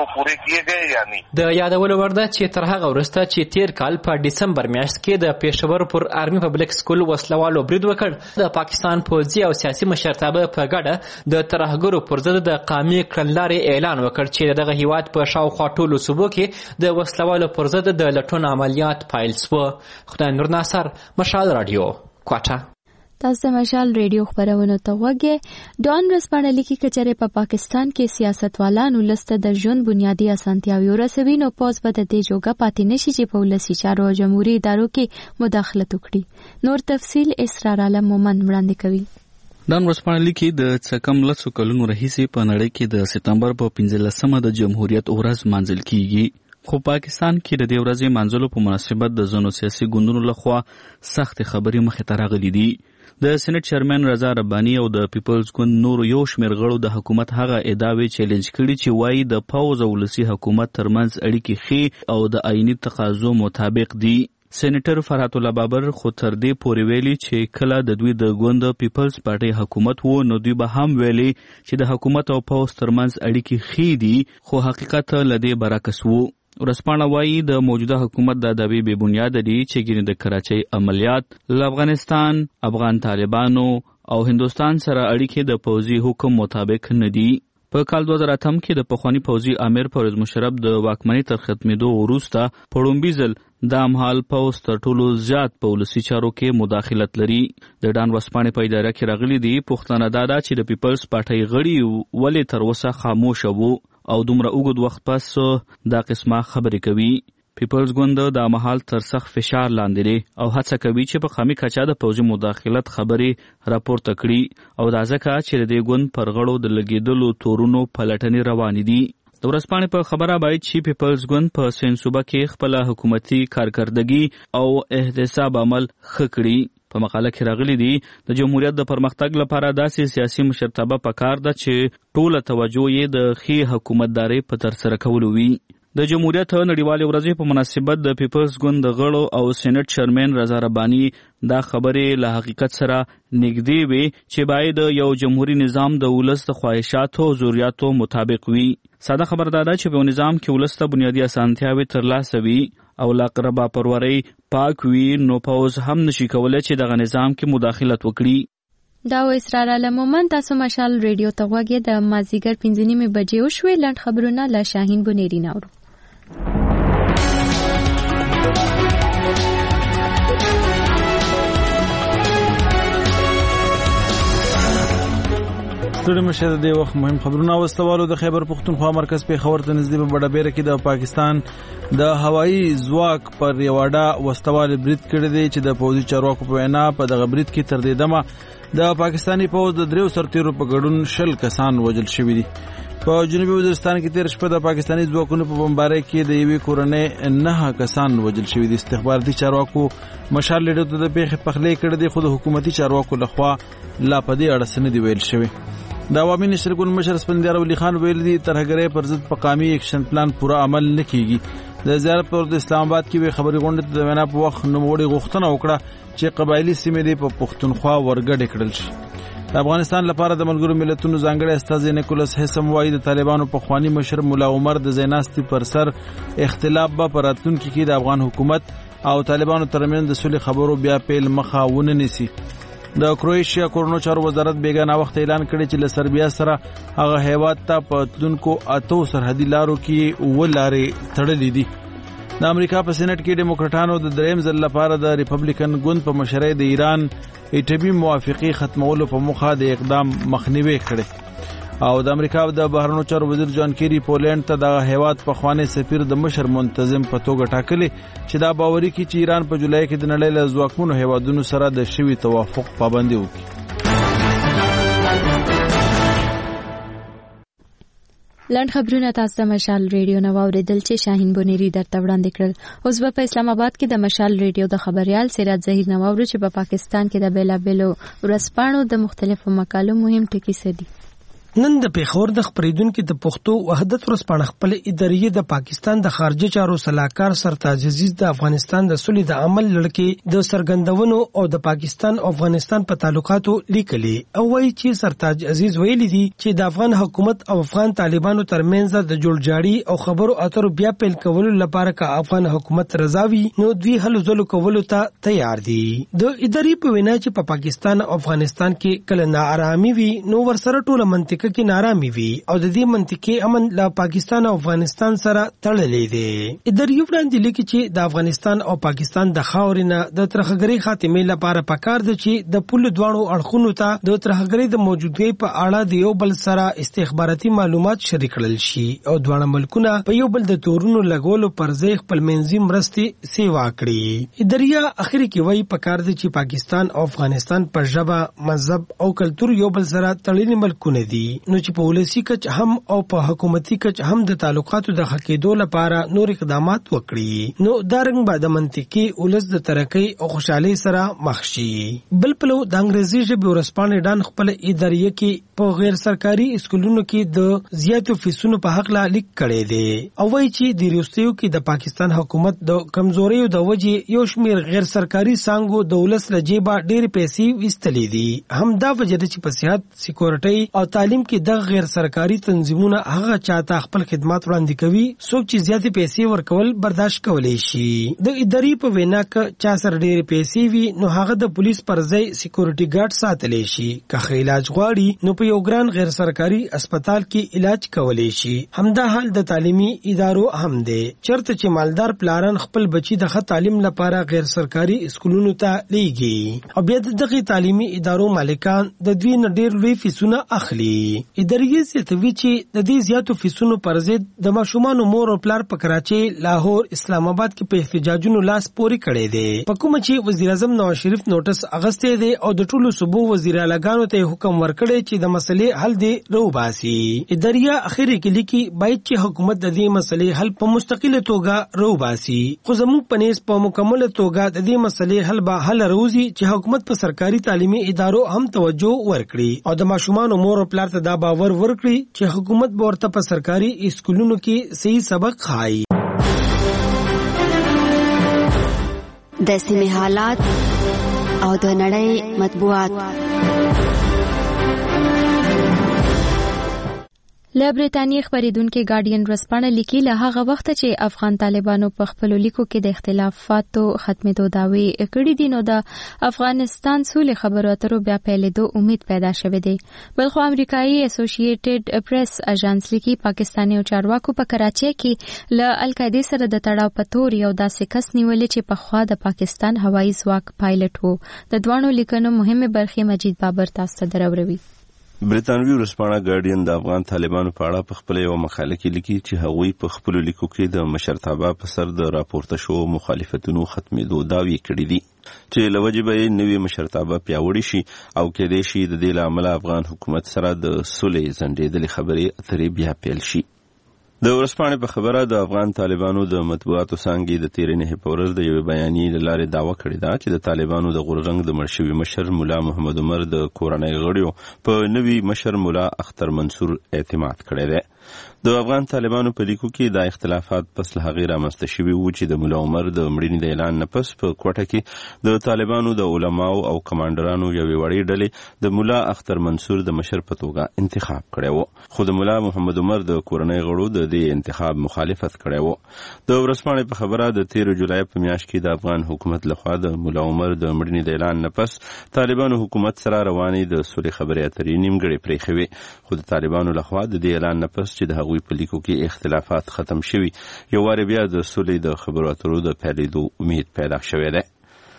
د یادولو وړ ده چې تر هغه وروسته چې تیر کال په ډسمبر میاشت کې د پېښور پر آرمي پبلک سکول وسلوالو برید وکړ د پاکستان پوځي او سیاسي مشرتابه په ګډه د ترهګرو پر ضد د قامي کړنلارې اعلان وکړ چې دغه هیواد په شاوخوا ټولو صوبو کې د وسلوالو پر ضد د لټون عملیات پیل شوه. خدای نور ناصر، مشال رادیو، کوټه. تاسو د مشال ریډیو خبرونو ته وګورئ. ډان رسپانه لیکي کچره په پاکستان کې سیاستوالانو لسته د ژوند بنیادی اسانتیاوي ورسوي نو پوز به د دې جوګه پاتې نشي چې په ولسی چارو او جمهوریت ادارو کې مداخلت وکړي. نور تفصیل اسرار عالم مومن وړاندې کوي. ډان رسپانه لیکي د څکم لسو کلونو راهیسې په نړۍ کې د سپتمبر په 15مه د جمهوریت ورځ مانځل کیږي. خو پاکستان کې د دې ورځې مانځلو په مناسبت د ځینو سیاسي ګوندونو لخوا سخت خبرې مخې ته راغلي دي. د سېنات چیرمن رضا رباني او د پیپلز ګوند نور یو شمېر غړو د حکومت هغه ادعاوې چیلنج کړي چې وایي د پوځ او ولسي حکومت ترمنځ اړیکې ښې او د آئینی تقاضو مطابق دي. سېنیټر فرحت الله بابر خو تر دې پورې ویلي چې کله د دوی د ګوند پیپلز پارټي حکومت وو نو دوی به هم ویلي چې د حکومت او پوځ ترمنځ اړیکې ښې دي خو حقیقت له دې برعکس وو. ورسپانه وایي د موجوده حکومت دا دعوی بې بنیاده دي چې ګینه د کراچۍ عملیات له افغانستان، افغان طالبانو او هندوستان سره اړیکې د پوځي حکم مطابق نه دي. په کال 2008 کې د پخوانی پوځي امیر پرویز مشرف د واکمنۍ تر ختمېدو وروسته په لومړي ځل دا مهال پوځ تر ټولو زیات په ولسي چارو کې مداخلت لري. د ډان ورسپانې په اداره کې راغلي دي پوښتنه دا ده چې د پیپلز پارټۍ غړي ولې تر اوسه خاموشه وو او دومره اوږد وخت پس دا قسمه خبرې کوي. پیپلز ګوند د مهال تر سخت فشار لاندې دی او هڅه کوي چې په قومي کچه د پوځي مداخلت خبرې راپورته کړي او دا ځکه چې د دې ګوند پر غړو د لګېدلو تورونو پلټنې روانې دي. د ورځپاڼې په خبره باید چې پیپلز ګوند په سین صوبه کې خپل حکومتي کارکردګي او احتساب عمل ښه کړي. په مقاله کې راغلي دي د جمهوریت د پرمختګ لپاره داسې سیاسي مشرتابه پکار ده چې ټوله توجه یې د ښې حکومتدارۍ په ترسره کولو وي. د جمهوریت نړیوالې ورځې په مناسبت د پیپلز ګوند د غړو او سېنات چیرمن رضا رباني دا خبرې له حقیقت سره نږدې وي چې باید یو جمهوریت نظام د ولس د خواهشاتو او ضرورتو مطابق وي. ساده خبر دا ده چې په نظام کې ولس ته بنیادی اسانتیاوې ترلاسه وي او لا قربا پروري پاک وي نو پوز هم نشي کولای چې دغه نظام کې مداخلت وکړي. دا و اسرار علمومن تاسو مشال ریډیو ته وګورئ د مازیګر 5:30 بجې وشوي لند خبرونه لا شاهین بنيري ناوړو. ستړي مشه د وخت مهم خبرونه واستوالو د خیبر پختونخوا مرکز په خبر ته نږدې په بډابېره کې د پاکستان د هوایي ځواک پر یواډا واستوال برید کړی دی چې د پوځي چارواکو په وینا په دغه برید کې تر دې دمه د پاکستانی پوځ د 3 سرتیرو په ګډون 10 کسان وژل شوي دي. په جنوبي وزیرستان کې تیر شپه د پاکستانی ځواکونو په بمبارۍ کې د یوې کورنۍ 9 کسان وژل شوي دي. استخباراتي چارواکو مشال لیډر ته د پیښې پخلی کړی دی خو د حکومتي چارواکو لخوا لا په دې اړه څه نه دی ویل شوی. د عوامي نشر ګوند مشر اسفندیار ولی خان ویل دي ترهګرۍ پر ضد په قامي اکشن پلان پورا عمل نه کیږي. د زیارت پر د اسلام آباد کې وی خبري غونډه د وینا په وخت نوموړي غوښتنه وکړه چې قبایلی سیمې د پښتونخوا ورګډ کړل شي. د افغانستان لپاره د ملګرو ملتونو ځانګړي استاذ نیکولس هیسم وايي د طالبانو په خواني مشر مولا عمر د زیناستي پر سر اختلاف به پراتونکو کې د افغان حکومت او طالبانو ترمنځ د صلح خبرو بیا پیل مخه ونه نیسي. د کروشیا کورونو چارو وزارت بیگانه وخت اعلان کړی چې له سربیا سره هغه هیواد ته په تونکو اتو سرحدي لارو کې ولارې تړلې دي. د امریکا په سېنات کې ډیموکراټانو د دریم ځل لپاره د ریپبلیکن ګوند په مشرۍ د ایران ایټمي موافقه ختمولو په موخه د اقدام مخنیوي کړي او د امریکا د بهرنیو چارو وزیر جان کیری پولند ته د هیواد په خواني سفیر د مشر منتظم په توګه ټاکلي چې دا باوري کی چې ایران په جولای کې د نړۍ له ځواکمنو هیوادونو سره د شوی توافق پابندي وکړي. لند خبرونه تاسو مشال ریډیو نو اوریدل چې شاهین بنيري درته وړاندې کړل. اوس په اسلام آباد کې د مشال ریډیو د خبريال سراج ظهیر نو اوري چې په پاکستان کې د بیلابلو ورسپانو د مختلفو مقالو مهم ټکي سدي. نن د پیښور د خبرېدونکو د پښتو وحدت ورسپانه خپل ادارې د پاکستان د خارجه چارو صلاحکار سرتاج عزیز د افغانستان د صلح د عمل لړکې د سرګندونو او د پاکستان او افغانستان په تعلقاتو لیکلي او وایي چې سرتاج عزیز ویلي دي چې د افغان حکومت او افغان طالبانو ترمنځ د جوړجاړي او خبرو اترو بیا پیل کولو لپاره که افغان حکومت رضاوي نو دوی هلو ځلو کولو ته تیار دي. د ادارې په وینا چې په پاکستان او افغانستان کې کله ناارامي وي نو ورسره ټول منطقه کې نارامي وي او د دې منطقي امن له پاکستان او افغانستان سره تړلې دي. ادارې وړاندې لیکي چې د افغانستان او پاکستان د خاورینه د ترهګرۍ خاتمې لپاره پکار دي چې د پوله دواړو اړخونو ته د ترهګرۍ د موجودګۍ په اړه د یو بل سره استخباراتي معلومات شریک کړل شي او دواړه ملکونه په یو بل د تورونو لګولو پر ځای خپل منځي مرستې سیوا کړي. ادارې اخر کې وایي پکار دي چې پاکستان او افغانستان په ژبه مذهب او کلتور یو بل سره تړلي ملکونه دي نو چې په ولسی کچ هم او په حکومتي کچ هم د تعلقاتو د حقیقتو لپاره نور اقدامات وکړي نو دا رنګ به د منطقي ولس د ترقۍ او خوشحالۍ سره مخ شي. بل پلو د انګریزي ژبې ورسپانې ډان خپل ادارې کې په غیر سرکاري اسکولونو کې د زیاتو فیسونو په حق لا لیک کړي دي او وایي چې د ریوستیو کې د پاکستان حکومت د کمزوریو د وجې یو شمیر غیر سرکاري څانګو د ولس له جیبه ډېر پیسې وستلې دي. هم دا وجه ده چې په صحت سکیورټي او تعلیم کې د غیر سرکاري تنظیمونه هغه چاته خپل خدمات وړاندې کوي څوک چې زیاتې پیسې ورکول برداشت کولی شي. د ادارې په وینا کې چا سره ډېرې پیسې وي نو هغه د پولیس پر ځای سکیورټي ګارد ساتلی شي که علاج غواړي نو په یو ګران غیر سرکاري هسپتال کې علاج کولی شي. همدا حال د تعلیمي ادارو هم دی چرته چې مالدار پلاران خپل بچي د ښه تعلیم لپاره غیر سرکاري اسکولونو ته لیږي او بیا دغه تعلیمي ادارو مالکان د دوی نه ډېر لوی فیسونه اخلي. ادارې زیاتوي چې د دې زیاتو فیسونو پر ضد د ماشومانو مور او پلار په کراچۍ، لاهور، اسلام آباد کې په احتجاجونو لاس پورې کړی دی. په کومه چې وزیر اعظم نواز شریف نوټس اغستې دی او د ټولو صوبو وزیر اعلیګانو ته حکم ورکړی چې د مسلې حل دی روباسي. ادارې اخر کې لیکي باید چې حکومت د دې مسلې حل په مستقله توګه روباسي خو زموږ په نس په مکمله توګه د دې مسلې حل به حل روزي چې حکومت په سرکاري تعلیمي ادارو هم توجه ورکړي او د ماشومانو مور او پلار ته دا باور ورکړي چې حکومت ورته په سرکاري اسکولونو کې صحیح سبق خایي. د سیمې حالات او د نړۍ مطبوعات. له برېټانیا خبرېدونکو ګارډین ورځپاڼه لیکي له هغه وخت چې افغان طالبانو په خپل لیکو کې د اختلافاتو ختمېدو دعوی کړې دي نو د افغانستان سولې خبرو اترو بیا پیلېدو امید پیدا شوې دی. بلخو امریکایي اسوسییټډ پریس اژانس لیکي پاکستاني چارواکو په کراچۍ کې له القاعده سره د تړاو په تور یو داسې کس نیولې چې پخوا د پاکستان هوایي ځواک پایلټ وو. د دوانو لیکنو مهمه برخه مجید بابر تاسو ته دروروي. برېټانوي ورځپاڼه ګارډین د افغان طالبانو په اړه په خپل یو مقاله کې لیکي چې هغوی په خپل لیکو کې د مشرتابه په سر د راپورته شو مخالفتونو ختمېدو دعوی کړې دي چې له وجې به نوې مشرتابه پیاوړې شي او کېدای شي د دې له امله افغان حکومت سره د سولې ځنډېدلې خبرې اترې بیا پیل شي. د ورځپاڼې په خبره د افغان طالبانو د مطبوعاتو څانګې د تېرې نهې په ورځ د یوې بیانیې له لارې دعوه کړې ده چې د طالبانو د غورځنګ د مړ شوي مشر ملا محمد عمر د کورنۍ غړیو په نوي مشر ملا اختر منصور اعتماد کړی دی. د افغان طالبانو په لیکو کې دا اختلافات پس له هغې رامنځته شوي وو چې د ملا عمر د مړینې د اعلان نه پس په کوټه کې د طالبانو د علماو او کمانډرانو یوې وړې ډلې د ملا اختر منصور د مشر په توګه انتخاب کړی و، خو د ملا محمد عمر د کورنۍ غړو د دې انتخاب مخالفت کړی و. د ورځپاڼې په خبره د 13 جولای په میاشت کې د افغان حکومت لخوا د ملا عمر د مړینې د اعلان نه پس طالبانو حکومت سره روانې د سولې خبرې اترې نیمګړې پرېښوې، خو د طالبانو لخوا د دې اعلان نه پس چې د هغوی په لیکو کې اختلافات ختم شوي یو وارې بیا د سولې د خبرو اترو د پیلېدو امید پیدا شوی دی.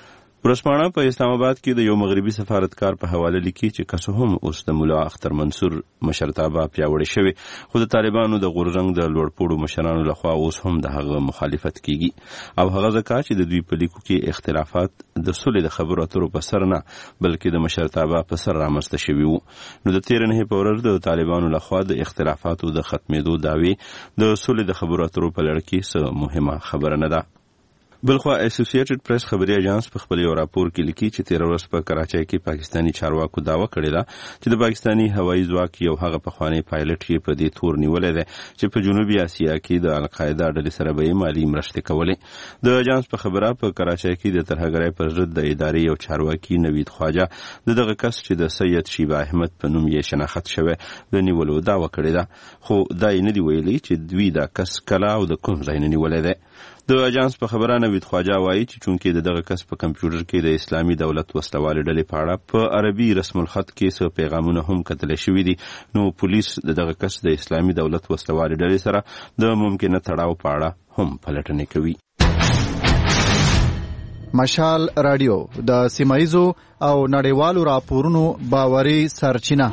ورځپاڼه په اسلام آباد کې د یو مغربي سفارتکار په حواله لیکي چې که څه هم اوس د ملا اختر منصور مشرتابه پیاوړې شوې خو د طالبانو د غورځنګ د لوړپوړو مشرانو لخوا اوس هم د هغه مخالفت کیږي او هغه ځکه چې د دوی په لیکو کې اختلافات د سولې د خبرو اترو په سر نه بلکې د مشرتابه په سر رامنځته شوي وو. نو د 13 نهې په ورځ د طالبانو لخوا د اختلافاتو د ختمېدو دعوی د سولې د خبرو اترو په لړ کې څه مهمه خبره نه ده. بلخو اسوسییټډ پریس خبري اژانس په خپل یو راپور کې لیکي چې 13 ورځ په کراچۍ کې پاکستاني چارواکو دعوه کړې ده چې د پاکستاني هوایي ځواک یو هغه پخوانی پایلټ یې په دې تور نیولې ده چې په جنوبي اسیا کې د القاعده ډلې سره به مالی مرستې کولې. د اژانس په خبره په کراچۍ کې د ترهګرۍ پر ضد د ادارې یو چارواکي نوید خواجه دغه کس چې د سید شیبه احمد په نوم یې شناخت شوی د نیولو دعوه کړې ده، خو دا یې نه دی ویلي چې دوی دا کس کله او د کوم ځای نه نیولې ده. د اژانس په خبره نوید خواجه وایي چې چونکې دغه کس په کمپیوټر کې د اسلامي دولت وسلوالې ډلې په اړه په عربي رسم الخط کې څه پیغامونه هم کتل شوي دي، نو پولیس دغه کس د اسلامي دولت وسلوالې ډلې سره د ممکنه تړاو په اړه هم پلټنې کوي. مشال رادیو د سیمایزو او نړیوالو راپورونو باوري سرچینه.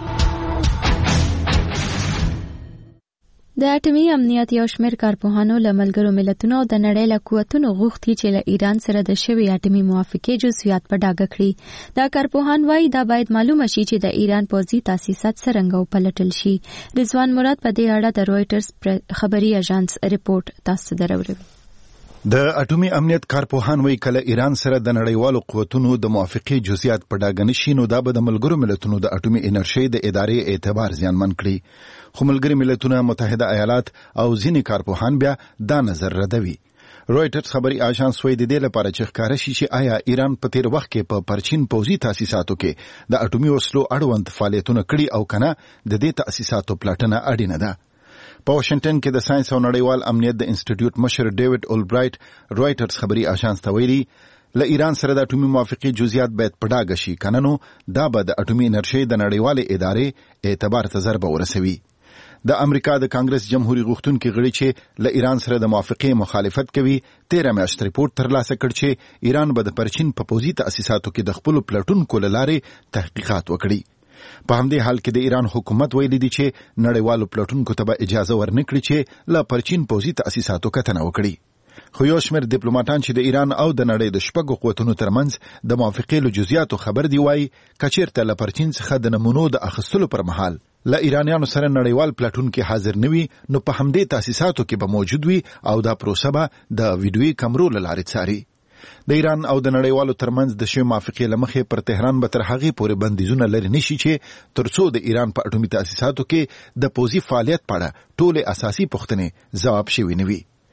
د اټومي امنیت یو شمېر کارپوهانو له ملګرو ملتونو د نړۍ له قوتونو غوښتي چې له ایران سره د شوي اټومي موافقې جزئیات په ډاګه کړي. دا کارپوهان وایي دا باید معلومه شي چې د ایران پوځي تاسیسات څرنګه وپلټل شي. رضوان مراد په دې اړه د رویټرز خبري اژانس ریپورت تاسو دروړي. د اټومي امنیت کارپوهان وایي کله ایران سره د نړیوالو قوتونو د موافقې جزئیات په ډاګه نشي نو دا به د ملګرو ملتونو د اټومي انرژي د ادارې اعتبار زیانمن کړي، خو ملګري ملتونه متحده ایالات او ځینې کارپوهان بیا دا نظر ردوي. رویټرز خبري اژانس وایي د دې لپاره چې ښکاره شي چې آیا ایران په تیر وخت کې په پرچین پوځي تاسیساتو کې د اټومي وسلو اړوند فعالیتونه کړي او کنه د دې تاسیساتو پلټنه اړینه ده. په واشنگټن کې د ساينس او نړیوال امنیت د انسټیټیوټ مشر ډیوډ اولبرایټ رویټرز خبري اژانس ته ویلي له ایران سره د اټومي موافقې جزئیات باید په ډاګه شي، کنه نو دا به د اټومي انرژي د نړیوالې ادارې اعتبار ته ضربه ورسوي. د امریکا د کانګرس جمهوریت غوښتونکي غړي چې له ایران سره د موافقې مخالفت کوي 13 میاشت ریپورت ترلاسه کړ چې ایران به د پرچین په پوځي تاسیساتو کې د خپل پلټونکو له لارې تحقیقات وکړي. په همدې حال کې د ایران حکومت ویلي دی چې نړیوالو پلټونکو ته به اجازه ورنکړي چې له پرچین پوځي تاسیساتو کتنه وکړي. خو یو شمېر ډیپلوماټان چې د ایران او د نړۍ د شپږو قوتونو ترمنځ د موافقې له جزئیاتو خبر دی وایي کچیرته له پرچین څخه د نمونو د اخیستلو پر مهال له ایرانیانو سره نړیوال پلټونکي حاضر نه وي نو په همدې تاسیساتو کې به موجود وي او دا پروسه به د ویډیوي کمرو له لارې څاري. د ایران او د نړیوالو ترمنځ د شوی موافقې له مخې پر تهران به تر هغې پورې بندیزونه لري نشي چې ترڅو د ایران په اټومي تاسیساتو کې د پوځي فعالیت په اړه ټولې اساسي پوښتنې ځواب شوي نه وي.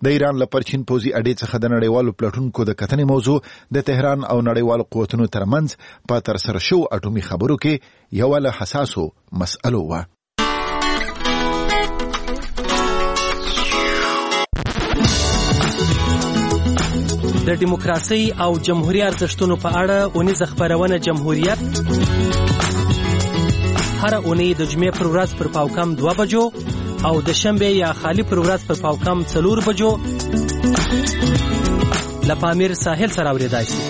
د ایران لپاره چین پوځي اډې څخه د نړیوالو پلټونکو د کتنې موضوع د تهران او نړیوالو قوتونو ترمنځ په ترسره شو اټومي خبرو کې یو له حساسو مسألو و. د دیموکراسي او جمهوریت ارزښتونو په اړه اونیزه خبرونه جمهوریت هر اونۍ د جمعې پر ورځ پر پاوکم 2 بجو او د شنبه یا خالی پر ورځ پر پاوکم 4 بجو له پامیر ساحل سره اوریدای شي.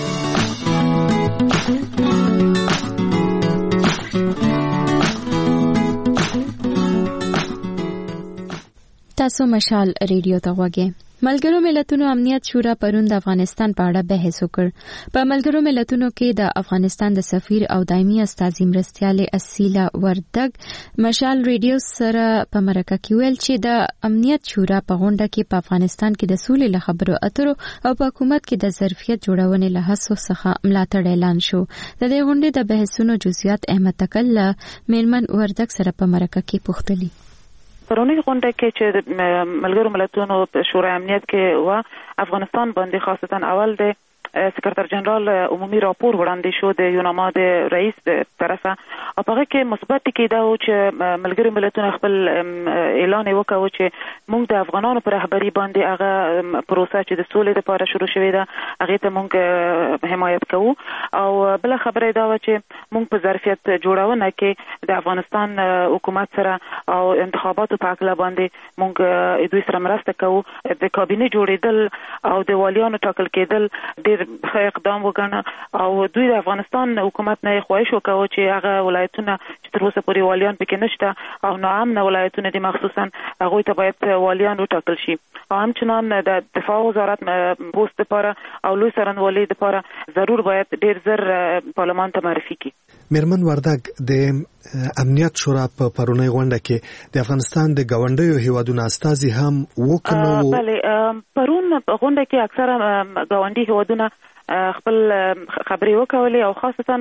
تاسو مشال ریډیو ته غوږی. ملګرو ملتونو امنیت شورا پرون د افغانستان په اړه بحث وکړ. په ملګرو ملتونو کې د افغانستان د سفیر او دایمي استازي مرستیاله اسیلا وردګ مشال ریډیو سره په مرکه کې ویل چې د امنیت شورا په غونډه کې په افغانستان کې د سولې له خبرو اترو او په حکومت کې د ظرفیت جوړونې له هڅو څخه ملاتړ اعلان شو. د دې غونډې د بحثونو جزئیات احمد تکل میرمن وردګ سره په مرکه کې پوښتلي. پرونی غونډه کې چې ملګرو ملتونو شورای امنیت کې و افغانستان باندې خاصتا اول د سکرتر جنرال عمومي راپور وړاندې شو د یوناما د رئیس طرفه او هغه کې مثبت کې دا و چې ملګرو ملتونو خپل اعلان وکاو چې موږ د افغانانو پر رهبری باندې هغه پروسه چې د سولې لپاره شروع شوې ده هغه ته موږ حمایت کوو او بل خبره دا و چې موږ په ظرفیت جوړونه کې د افغانستان حکومت سره او انتخاباتو په اړه باندې موږ دوی سره مرسته کوو. د کابینه جوړیدل او د والیانو ټاکل کېدل ډېر اقدام وکړ او دوی د افغانستان حکومت نه خواهش وکاو چې هغه ولایتونه چې تر اوسه پورې والیان پکې نشته او ناامنه ولایتونه دي مخصوصا هغه ته باید والیان وټاکل شي او همچنان د دفاع وزارت پوسټ لپاره او لوی څارنوالۍ لپاره ضرور باید ډېر زر پارلمان ته معرفي کړي. میرمن وردګ د امنیت شورا په پرونی غونډه کې د افغانستان د گاونډیو هیوادونو استازي هم وکړو. بله پرون غونډه کې اکثره گاونډي هیوادونه خپل خبرې وکولې او خاصتا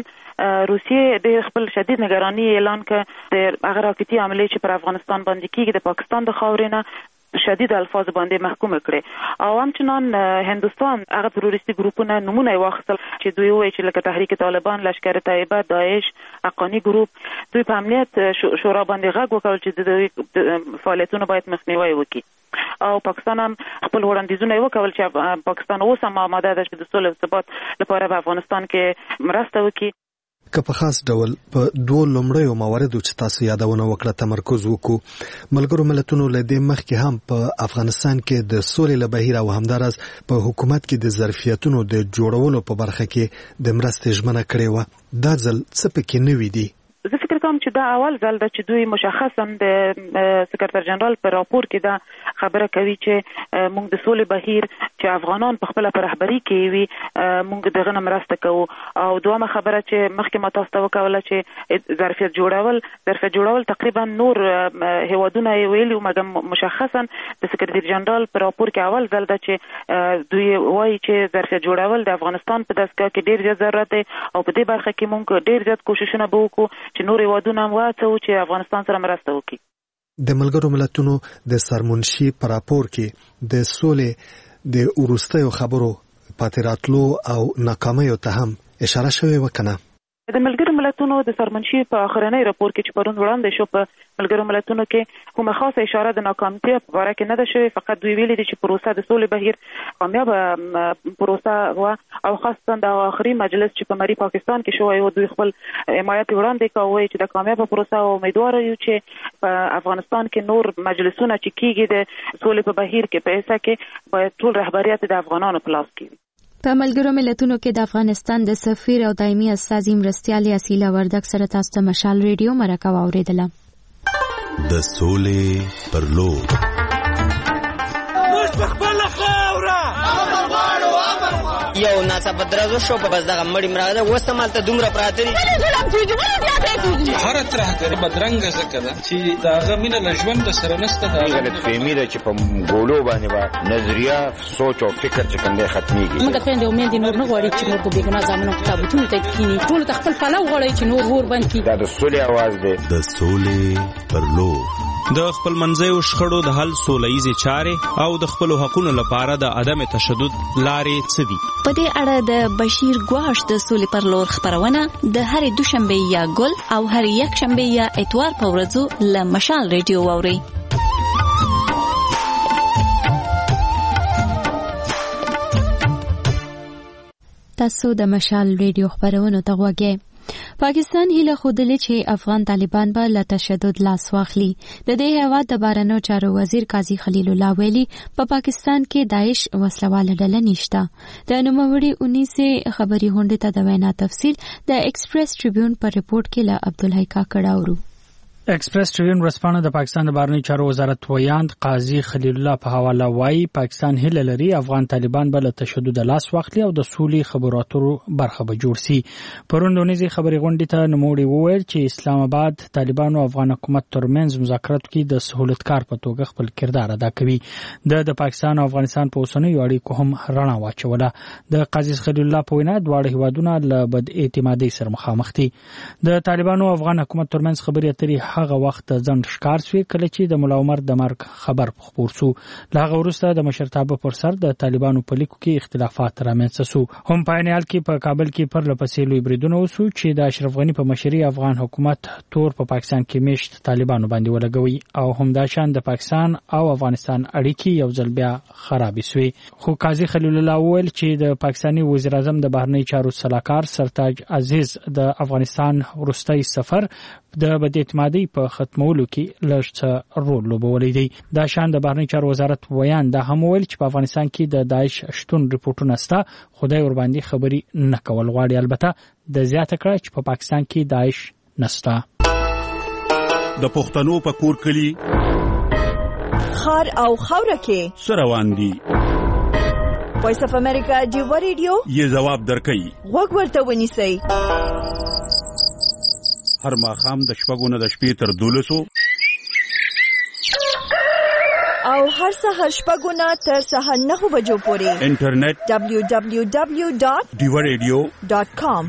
روسیې د خپل شدید نگرانی اعلان کړ د هغه راکټي حملې چې پر افغانستان باندې کیږي د پاکستان د خاورینه شدید الفاظ باندې محکوم کړي او همچنان هندستان هغه تروریستي ګروپونه نمونه واخیستل چې دوی وایي چې لکه تحریک طالبان، لشکر طیبه، داعش، حقانی ګروپ دوی په امنیت شورا باندې غږ وکړ چې د فعالیتونو باید مخنیوي وکړي او پاکستان هم خپل وړاندیزونه وکول چې پاکستان اوس هم آماده ده چې د سولې او ثبات لپاره په افغانستان کې مرسته وکړي. که په خاص ډول په دوه لومړیو مواردو چې تاسو یادونه وکړه تمرکز وکړو ملګرو ملتونو له دې مخکې هم په افغانستان کې د سولې له بهیر او همدارس په حکومت کې د ظرفیتونو د جوړولو په برخه کې د مرستې ژمنه کړې وه. دا ځل څه پکې نوي دي؟ زه فکر کوم چې دا اول ځل ده چې دوی مشخصا د سکرتر جنرال په راپور کې دا خبره کوي چې موږ د سولې بهیر چې افغانان په خپل پر رهبری کې وي موږ دغه مرسته کوو او دومره خبره چې مخکې ما تاسو ته وکوله چې ظرفیت جوړول تقریبا نور هیوادونه ویلي مګر مشخصا د سکرتر جنرال په راپور کې اول ځل ده چې دوی وایي چې ظرفیت جوړول د افغانستان په دستګاه کې ډیر زیات ضرورت دی او په دې برخه کې موږ ډیر زیات کوششونه وکړو چې نور هیوادونه هم وهڅوو چې افغانستان سره مرسته وکړي. د ملګرو ملتونو د سرمنشي په راپور کې د سولې د وروستیو خبرو پاتې راتلو او ناکامیو ته هم اشاره شوې وکنه. د ملګرو ملتونو د سرمنشي په اخرنۍ راپور کې چې پرون وړاندې شو په ملګرو ملتونو کې کومه خاصه اشاره د ناکامتیا په اړه کې نه ده شوې، فقط دوی ویلي دي چې پروسه د سولې بهیر کامیاب پروسه و او خاصتا د آخري مجلس چې په مری پاکستان کې شوی و دوی خپل حمایت وړاندې کوي چې د کامیاب پروسه او امیدوار یو چې په افغانستان کې نور مجلسونه چې کیږي د سولې په بهیر کې په حصہ کې باید ټول رهبریت د افغانانو په لاس کې. په ملګرو ملتونو کې د افغانستان د سفیر او دایمي استازي مرستیاله اسیلا وردګ سره تاسو ته مشال ریډیو مرکه واوریدله. د سولې پر لور موږ په خپل خاوره یو ناڅاپه ته بدرازو شو په بس دغه مړی مراغله وسمالته دومره پراته دي هر ترهګر بدرنګ زکه ده چې داغه مینه لژوند سره نسته دا غلط فهمي ده چې په ګولو باندې با نظریه سوچ او فکر چې کنده ختميږي موږ ته د امید نور نه غواړي چې نور د بیګنا ځامنو کتابونه ته کینی ټول تخپل پلاو غواړي چې نور ور باندې دا د سولې आवाज ده د سولې پر لور د خپل منځیو شخړو د حل سوله‌ییزې چارې او د خپلو حقوقو لپاره د عدم تشدد لارې څه دي؟ په دې اړه د بشیر ګواش د سولې پر لور خبرونه د هرې دوشنبه یا ګل او هرې یکشنبه یا اتوار په ورځو له مشال ریډیو واورئ. تاسو د مشال ریډیو خبرونو ته غوږی. پاکستان هیله خوده چې افغان طالبان به له تشدد لاس واخلي. د دې هیواد د بهرنیو چارو وزیر قاضي خلیل الله ویلي په پاکستان کې داعش وسلواله ډله نشته. د نوموړي 19 خبري هونډه ته د وینا تفصیل د ایکسپریس ټریبیون پر رپورت کې له عبدالحی کاکړ اورو. ایکسپریس ټریبیون ورسپانه د پاکستان د بهرنیو چارو وزارت ویاند قاضي خلیل الله په حواله وایي پاکستان هیله لري افغان طالبان به له تشدد لاس واخلي او د سولې خبرو اترو برخه به جوړ شي. پروندونیزي خبري غونډې ته نوموړي وویل چې اسلام آباد طالبان او افغان حکومت ترمنځ مذاکراتو کې د سہولتکار په توګه خپل کردار ادا کوي. د پاکستان او افغانستان په اوسنیو اړیکو هم رڼا واچوله. د قاضي خلیل الله په وینا دواړه هیوادونه له بد اعتمادۍ سره مخامخ دي. د طالبانو او افغان حکومت ترمنځ خبري اترې هغه وخت ځند ښکار شوی کله چې د مولا عمر د مرګ خبر خپور شو. لاغه وروسته د مشرتابه پر سر د طالبانو په لیکو کې اختلافات رامنځته شو. هم په عینال کې په کابل کې پر لپسې لوی بریدونه وشو چې د اشرف غنی په مشرۍ افغان حکومت تور په پاکستان کې میشت طالبانو باندې ولګوي او هم دا شان د پاکستان او افغانستان اړیکې یو ځل بیا خرابې شوې. خو قاضي خلیل الله وویل چې د پاکستاني وزیر اعظم د بهرنی چارو سلاکار سرتاج عزیز د افغانستان وروستي سفر د بد اعتمادۍ په ختمولو کې لږ څه رول لوبولی دی. دا شان د بهرنی چارو وزارت ویان دا هم ویل چې په افغانستان کې د داعش شتون ریپورتونه شته، خدای ور باندې خبري نه کول غواړي. البته د زیاته کړه چې په پاکستان کې داعش نشته. د پښتنو په کور کلی خار او خوره کې سروان دي. وایس اف امریکا دیو ریډیو یې جواب درکړي. وګ ورته ونیسئ. هر ماخام د شپږونه د شپې تر 12 او هر سحر شپږونه تر سحر 9 بجو پورې انټرنیټ www.diwaradio.com.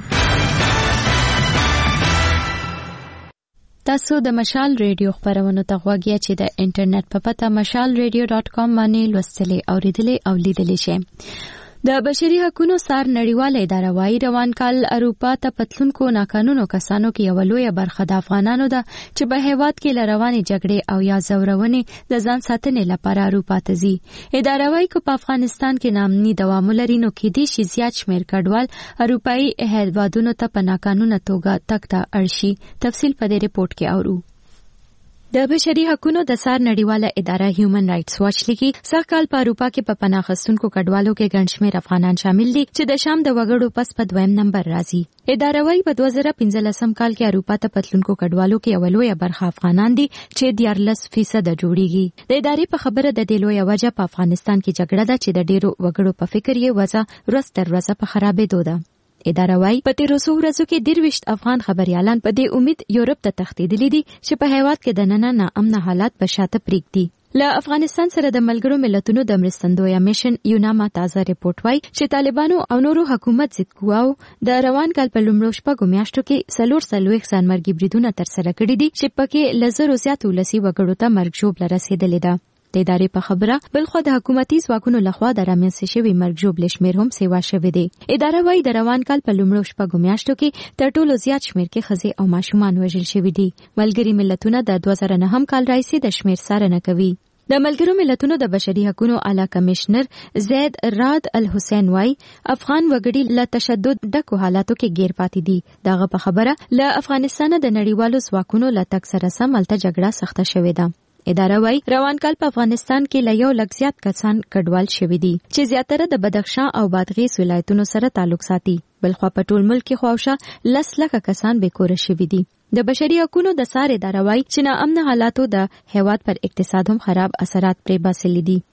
تاسو د مشال ریډیو خبرونه ته غوږی چې د انټرنیټ په پته mashalradio.com باندې لوستلې اوریدلې او لیدلې شئ. د بشري حقوقو سار نړیواله اداره وايي روان کال اروپا ته پتلونکو ناقانونو کسانو کې یو لوی برخه د افغانانو ده چې په هیواد کې لروانې جګړې او یا زورونې د ځان ساتنې لپاره اروپا ته ځي. اداره وايي چې په افغانستان کې نامني دوام لري نو کې دي شي زیات شمیر کډوال اروپאי هیوادونو ته په ناقانونه توګه تک ته ارشي. تفصیل په دې ریپورت کې اورو. د بشري حقوقو د سار نړیواله اداره هیومن رائټس واچ لیکي سږ کال په اروپا کې په پناه اخیستونکو کډوالو کې ګڼ شمېر افغانان شامل دي چې د شام د وګړو پس په دویم نمبر راځي. اداره وايي په 2015 کال کې اروپا ته پتلونکو کډوالو کې یو لوی برخه افغانان دي چې 14% جوړیږي. د ادارې په خبره د دې لوی وجه په افغانستان کې جګړه ده چې د ډیرو وګړو په فکر یې وځه ورځ تر ورځې په خرابېدو ده. اداره وايي په تیرو څو ورځو کې 23 افغان خبريالان په دې امید یورپ ته تښتېدلي دي چې په هیواد کې د نن نه امن حالات به شاته پریږدي. له افغانستان سره د ملګرو ملتونو د مرستندویه میشن یوناما تازه ریپورت وايي چې طالبانو او نورو حکومت ضد قواو د روان کال په لومړو شپږو میاشتو کې 440 ځانمرګي بریدونه ترسره کړي دي چې پکې لزرو زیات ولسی وګړو ته مرګ ژوبله رسیدلې ده. د ادارې په خبره بلخو د حکومتي ځواکونو لخوا د رامنځته شوي مرګ ژوبلې شمېر هم سیوا شوی دی. اداره وايي د روان کال په لومړو شپږو میاشتو کې تر ټولو زیات شمېر کې ښځې او ماشومان وژل شوي دي. ملګري ملتونه د 2009 کال راهیسې د شمېر څارنه کوي. د ملګرو ملتونو د بشري حقوقو اعلی کمشنر زید راد الحسین وايي افغان وګړي له تشدد ډکو حالاتو کې غیر پاتې دي. دغه په خبره له افغانستان د نړیوالو ځواکونو له تک سره سم الته جګړه سخته شوې ده. اداره وايي روان کال په افغانستان کې له یو لږ زیات کسان کډوال شوي دي چې زیاتره د بدخشان او بادغیس ولایتونو سره تعلق ساتي. بلخو په ټول ملک کې خواوشه 10 لک کسان بیکوره شوي دي. د بشري حقوقو د سار اداره وايي چې ناامن حالاتو د هیواد پر اقتصاد هم خراب اثرات پرې باسلي دي.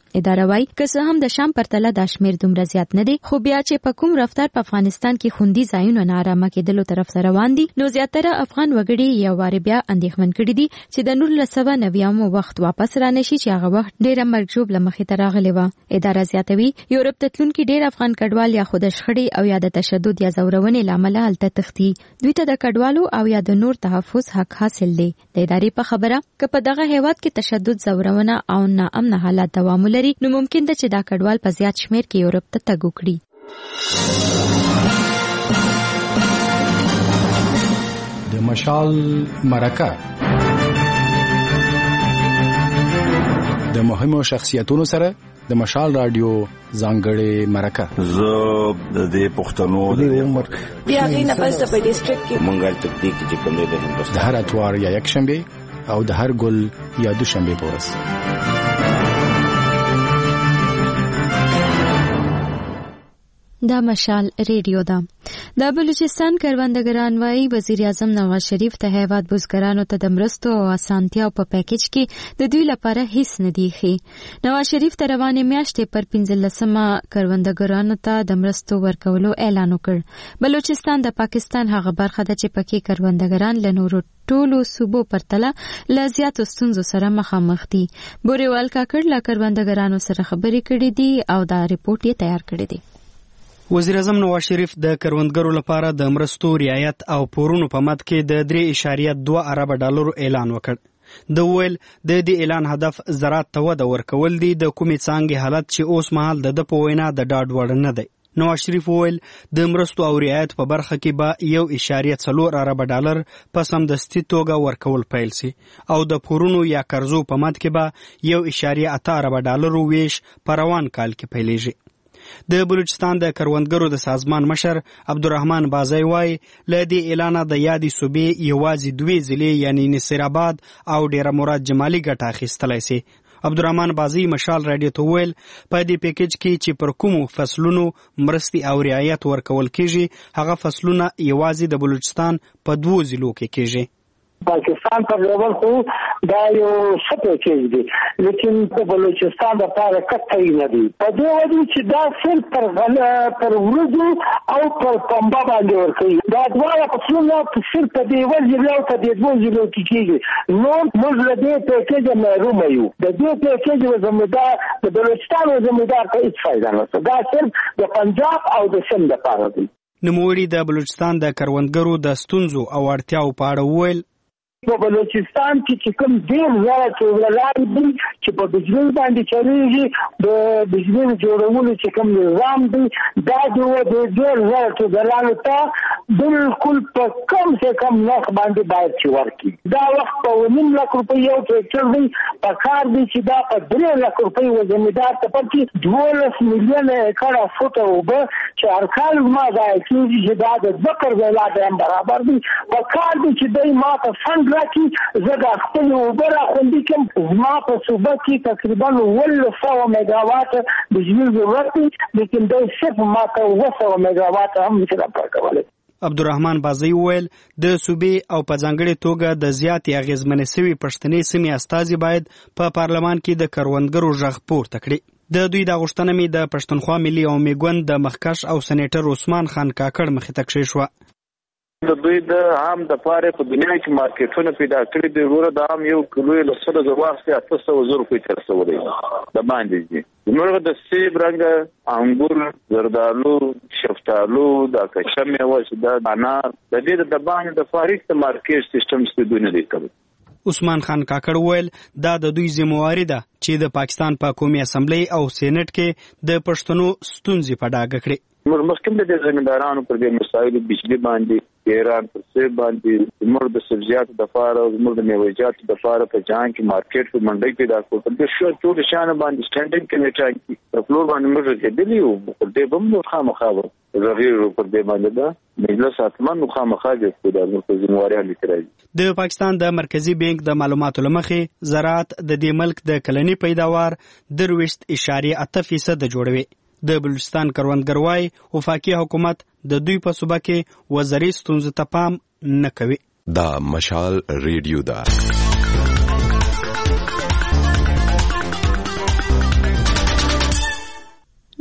اداره وايي که څه هم د شام پرتله د شمیر دومره زیات نه دی، خو بیا چې په کوم رفتار په افغانستان کې خوندي ځایونه نارامه کېدلو طرف ته روان دي، نو زیاتره افغان وګړي یو واره بیا اندېښمن کړي دي چې د 1990 وخت واپس رانشي چې هغه وخت ډېره مرګ له مخې ته راغلی و. اداره زیاتوي یورپ ته تلونکي ډېر افغان کډوال یا خو د شخړې او یا د تشدد یا زورونې له امله هلته تښتي. دوی ته د کډوالو او یا د نور تحفظ حق حاصل دی. د ادارې په خبره که په دغه هیواد کې تشدد، زورونه او ناامنه حالات دوام لري، نو ممکن ده چې دا کډوال په زیات شمیر کې یورپ ته تګ وکړي. د مشال مرکه د مهمو شخصیتونو سره د مشال رادیو ځانګړې مرکه. زه د دې پښتنو د عمر بیا غي نه پس په ډیسټریکټ کې منګل تکتیک چې کوم دی د هندوستان د هر اتوار یا یک شنبه او د هر ګل یا دوشنبه په ورځ. دا مشال ریډیو ده. د بلوچستان کروندګران وايي وزیر اعظم نواز شریف ته هیواد بزګرانو ته د مرستو او اسانتیاو په پیکیج کې د دوی لپاره هیڅ نه دی ښی. نواز شریف ته روانې میاشتې پر 15مه کروندګرانو ته د مرستو ورکولو اعلان وکړ. بلوچستان د پاکستان هغه برخه ده چې پکې کروندګران له نورو ټولو صوبو پرتله له زیاتو ستونزو سره مخامخ دي. بوريوال کاکړ له کروندګرانو سره خبرې کړې دي او دا ریپورت یې تیار کړی دی. وزیر اعظم نواز شریف د کروندګرو لپاره د مرستو رعایت او پورونو په مد کې د 3.2 ارب ډالر اعلان وکړ. د ویل د دې اعلان هدف زراعت ته وده ورکول دي، د کومې څانګې حالت چې اوس مهال د په وینا د ډاډ وړ نه دی. نواز شریف ویل د مرستو او رعایت په برخه کې به 1.4 ارب ډالر په سمدستي توګه ورکول پیل سي او د پورونو یا قرضو په مد کې به 1.8 ارب ډالر ویش په روان کال کې پیلېږي. د بلوچستان د کروندګرو د سازمان مشر عبدالرحمن بازی وای له دې اعلان د یادې صوبې یوازې 2 ضلع یعنی نصیر آباد او ډیره مراد جمالي ګټه اخیستلای سي. عبدالرحمن بازی مشال رادیو ته ویل په دې پیکیج کې چې پر کومو فصلونو مرستي او رعایت ورکول کیږي هغه فصلونه یوازې د بلوچستان په 2 ضلعو کې کیږي. پاکستان پر لیول خو دا یو څه پیکیج دی، لیکن د بلوچستان لپاره کټی نه دی. په دې وجه چې دا صرف پر ورځو او پر پنبه باندې ورکوي. دا دواړه فصلونه صرف په دې وجه او په دې 2 ضلعو کې کیږي. نو موږ له دې پیکیج محروم یو. د دې پیکیج زموږ د بلوچستان زموږ ته هیڅ فائدہ نشته. دا صرف د پنجاب او د سند لپاره دی. نوموړي د بلوچستان د کروندګرو د ستونزو او اړتیاو په اړه وویل په بلوچستان کې کوم ډیر زیات ټولګران دي چې په بجلی باندې چلیږي، د بجلی جوړولو چې کوم نظام دی دا د ډیر زیات ټولګرانو ته بالکل په کم څه کم نرخ باندې باید چې ورکړي. دا وخت په 1.5 لک روپۍ یو ټریکټر دی، په کار دی چې دا په 3 لک روپۍ و زمیندار ته پکې 12 میلیونه ایکړه فوټه اوبه چې هر کال ما دا کېږي چې دا د ذکر ویلا هم برابر دی. په کار دی چې دوی ما ته فند راکړي، زه د خپل اوبه راخوندي کوم. زما په صوبه کې تقریبا 100 میګاواټ بجلی ضرورت دی، لیکن دوی صرف ما ته 200 میګاواټ هم نشي راکولی. عبدالرحمن بازی ویل د صوبې او په ځانګړې توګه د زیاتې اغیزمنې سوي پښتنې سیمې استازي باید په پارلمان کې د کروندګرو غږ پورته کړي. د دوی د غوښتنه مې د پښتونخوا ملي او میګوند د مخکش او سېنیټر عثمان خان کاکړ مخې ته کښې شوه. د دوی د عام د پاره په دنیا کې مارکیټونه پیدا کړی دی. ورته د عام یو کیلو له سره د واسطه 800 روپۍ تر څو دی د باندې دي. نور د سیب رنګ انګور، زردالو، شفتالو، د کشمې او د انار د دې د باندې د فارغ د مارکیټ سیستم ستدونه دی کوي. عثمان خان کاکړ ویل دا د دوی ذمہواری ده چې د پاکستان په قومي اسمبلی او سېنات کې د پښتنو ستونزې په ډاګه کړي. مخکې د زمیندارانو پر دې مسایل بجلی باندې ایران پر څه باندې زموږ د سبزیاتو د فاره او زموږ د میوه‌جاتو د فاره په ځان کې مارکیټ په منډي پیدا کول د شو ټول شان باندې سټانډینګ کمیټه کې په فلور باندې موږ کې دلیو په دې بم خامخاو زغیر پر دې باندې دا مجلس اتمن خامخا دې د موږ ذمہواری لیکرای. د پاکستان د مرکزی بانک د معلوماتو لمخې زراعت د دې ملک د کلنی پیداوار 23.8% جوړوي. د بلوچستان کروندګر وايي وفاقي حکومت د دوی په صوبه کې وزاري ستونزو ته پام نه کوي. دا مشال ریډیو دا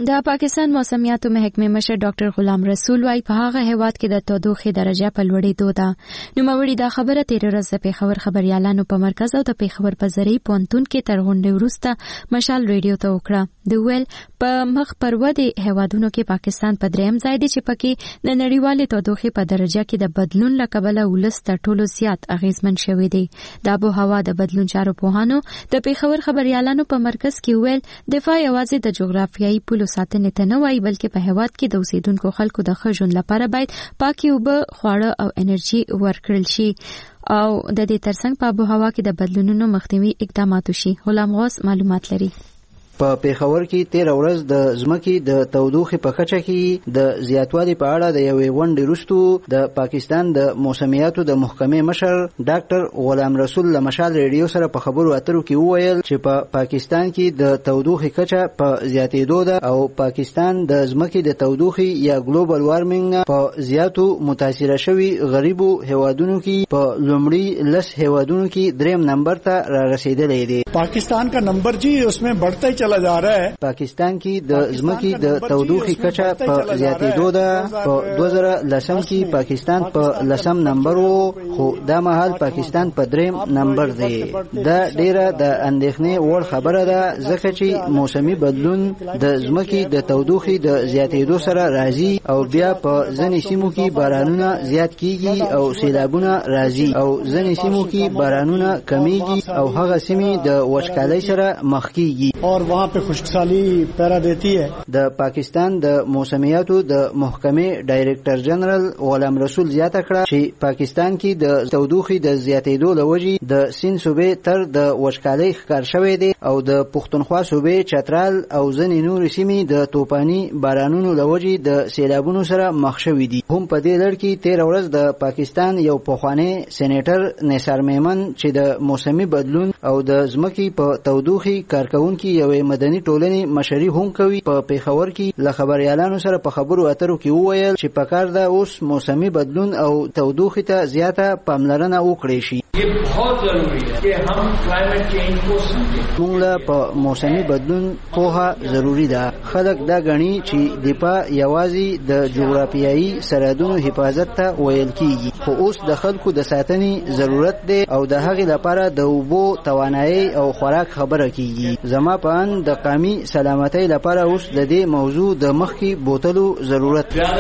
د پاکستان موسمیاتو محکمې مشر ډاکټر غلام رسول وايي په هغه هیواد کې د تودوخې درجه په لوړېدو ده. نوموړي دا خبره تیر ورځ د پیښور خبريالانو په مرکز او د پیښور په زرعي پوهنتون کې تر غونډې وروسته مشال ریډیو ته وکړه. د ویل په مخ پر ودې هیوادونو کې پاکستان په دریم ځای دی چې پکې د نړیوالې تودوخې په درجه کې د بدلون له کبله ولس تر ټولو زیات اغیزمن شوی دی. د آبوهوا د بدلون چارو پوهانو د پیښور خبريالانو په مرکز کې ویل دفاع یوازې د جغرافیایي پولو ساتنې ته نه وایي بلکې په هیواد کې د اوسیدونکو خلکو د ښه ژوند لپاره باید پاکې اوبه، خواړه او انرژي ورکړل شي او د دې ترڅنګ په آبوهوا کې د بدلونونو مخنیوي اقدامات وشي. غلام غوث معلومات لري. په پیښور کې 13 ورځ د ځمکې د تودوخې په کچه کې د زیاتوالي په اړه د یوې غونډې وروسته د پاکستان د موسمیاتو د محکمې مشر ډاکټر غلام رسول له مشال ریډیو سره په خبرو اترو کې وویل چې په پاکستان کې د تودوخې کچه په زیاتېدو ده او پاکستان د ځمکې د تودوخې یا ګلوبل وارمنګ په زیاتو متاثره شوي غریبو هیوادونو کې په لومړي 10 هیوادونو کې دریم نمبر ته را رسیدلی دی. پاکستان کا نمبر جی उसमें बढ़ता ही चला जा रहा है. پاکستان کې د ځمکې د تودوخې کچه په زیاتېدو ده. په 2010 کې پاکستان په 10 نمبر وو خو دا مهال پاکستان په دریم نمبر دی. دا ډیره د اندېښنې وړ خبره ده ځکه چې موسمي بدلون د ځمکې د تودوخې د زیاتېدو سره راځي او بیا په ځینې سیمو کې بارانونه زیات کیږي او سیلابونه راځي او ځینې سیمو کې بارانونه کمیږي او هغه سیمې د وچکالۍ سره مخ کیږي اور وہاں پہ خشکسالی پیرا دیتی ہے. د پاکستان د موسمیاتو د محکمې ډایریکټر جنرال غلام رسول زیاته کړه چې پاکستان کې د تودوخې د زیاتېدو لوجې د سین صوبې تر د وچکالۍ ښکار شوی دی او د پښتونخوا صوبې چترال او ځینې نورې سیمې د توپاني بارانونو لوجې د سیلابونو سره مخ شوي دي. هم په دې لړ کې 13 ورځ د پاکستان یو پخوانی سېنیټر نثار میمن چې د موسمي بدلون او د ځمکې په تودوخې کارکونکي یوې مدني ټولنې مشري هم کوي په پیښور کې له خبريالانو سره په خبرو اترو کې وویل چې پکار ده اوس موسمي بدلون او تودوخې ته زیاته پاملرنه وکړي شي. ये बहुत जरूरी है कि हम क्लाइमेट चेंज को समझें. موږ په موسمي بدلون پوهه ضروری ده. خلک دا غني چې دفاع یوازې د جغرافیایي سرحدونو حفاظت ته ویل کیږي خو اوس د خلکو د ساتنې ضرورت دی او د هغې لپاره د اوبو توانایي او خوراک خبره کیږي. زما په ان د قومي سلامتۍ لپاره اوس د دې موضوع د مخکې بوتلو ضرورت دی.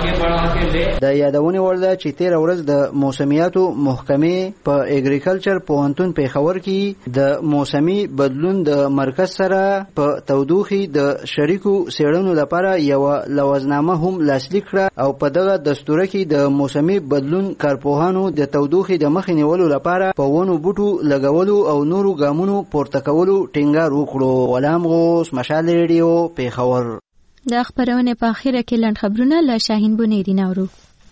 د یادونې وړ ده چې 13 ورځ د موسمیاتو محکمې په اګریکلچر پوهنتون پیښور کې د موسمي بدلون د مرکز سره په تودوخې د شریکو څېړنو لپاره یو لوازنامه هم لاسلیک کړه او په دغه دستور کې د موسمي بدلون کارپوهانو د تودوخې د مخې نیولو لپاره په ونو بوټو لګولو او نورو ګامونو پورته کولو ټینګار وکړو. غلام غوث، مشال ریډیو، پیښور. د خبرونه په اخیره کې لنډ خبرونه له شاهین بنيري نورو.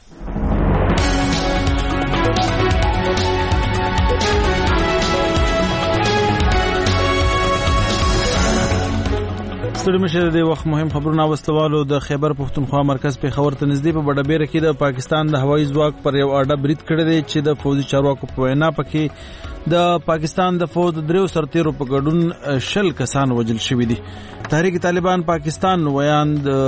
ستړي مشه د وخت مهم خبرونه واستوالو. د خیبر پښتونخوا مرکز پیښور ته نږدې په بډبیره کې د پاکستان د هوایي ځواک پر یو اډه برید کړی دی چې د فوجي چارواکو په وینا پکې د پاکستان د فوج دریو سرتیرو په ګډون 10 کسان وژل شوي دي. تحریک طالبان پاکستان ویان د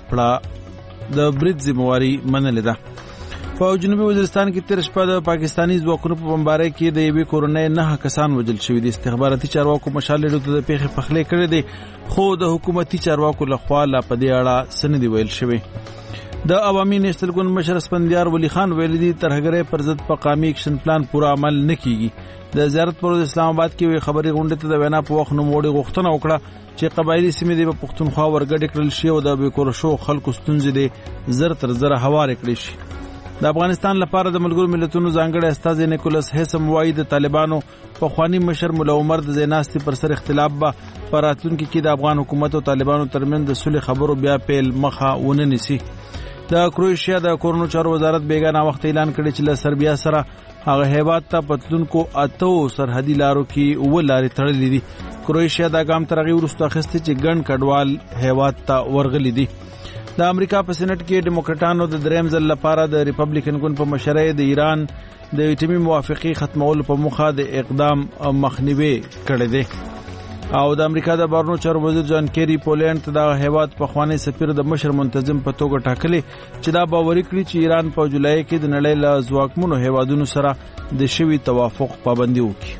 برید ذمہواری منلې ده. په جنوبي وزیرستان کې تیر شپه د پاکستاني ځواکونو په بمبارۍ کې د یوې کورنۍ 9 کسان وژل شوي دي. استخباراتي چارواکو مشال ډېرو ته د پیښې پخلی کړی دی خو د حکومتي چارواکو لخوا لا په دې اړه څه نه دي ویل شوي. د عوامي نیشنل ګوند مشر اسفندیار ولی خان ویلي دي ترهګرۍ پر ضد په قومي اکشن پلان پوره عمل نه کیږي. د زیارت پر اسلام آباد کې وی خبري غونډه ته د وینا په وخت نوموړي غوښتنه وکړه چې قبایلی سیمې د پښتونخوا ورګډ کړل شي او د بیکور شو خلکو ستونزې دي زر تر زر هوار کړي شي. د افغانستان لپاره د ملګرو ملتونو ځانګړی استازی نیکولس هیسم وایي د طالبانو په خوانی مشر مولا عمر د زیناستي پر سر اختلاف به پر راتلونکي کې د افغان حکومت او طالبانو ترمنځ د صلح خبرو بیا پیل مخه ونه نیسي. د کروشیا د کورونو چارو وزارت بیګانه وخت اعلان کړی چې له سربیا سره هغه هیواد ته پتلونکو 8 سرحدي لارو کې و لارې تړلې دي. کروشیا دا ګام تر هغه وروسته اخیستی چې ګڼ کډوال هیواد ته ورغلي دي. د امریکا په سېنات کې ډیموکراټانو د دریم ځل لپاره د ریپبلیکن ګوند په مشرۍ د ایران د ایټمي موافقې ختمولو په موخه د اقدام مخنیوي کړی دی. او د امریکا د بهرنیو چارو وزیر جان کیری پولند ته د هیواد په خوانی سفیر د مشر منتظم په توګه ټاکلي چې دا باوري کړي چې ایران په جولای کې د نړۍ له ځواکمنو هیوادونو سره د شوي توافق پابندي وکړي.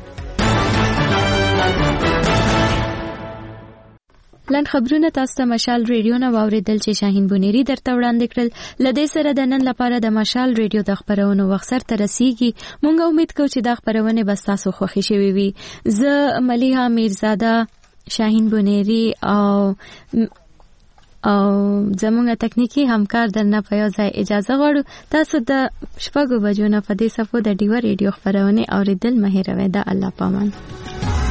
لاند خبرونه تاسو ته مشال ریډیو نه واوریدل چې شاهین بونیری درته وړاندې کړل. لدې سره د نن لپاره د مشال ریډیو د خبرونو وخت سره ترسيږي. مونږ امید کوو چې دا خبرونه به تاسو خوښی شوي وي. زه ملیحه میرزاده، شاهین بونیری او زمونږ تکنیکی همکار درنه په یو ځای اجازه غواړو. تاسو د 6 بجو نه په دې صفو د ډیو ریډیو خبرونه اوریدل مه هیروئ. د الله پامان.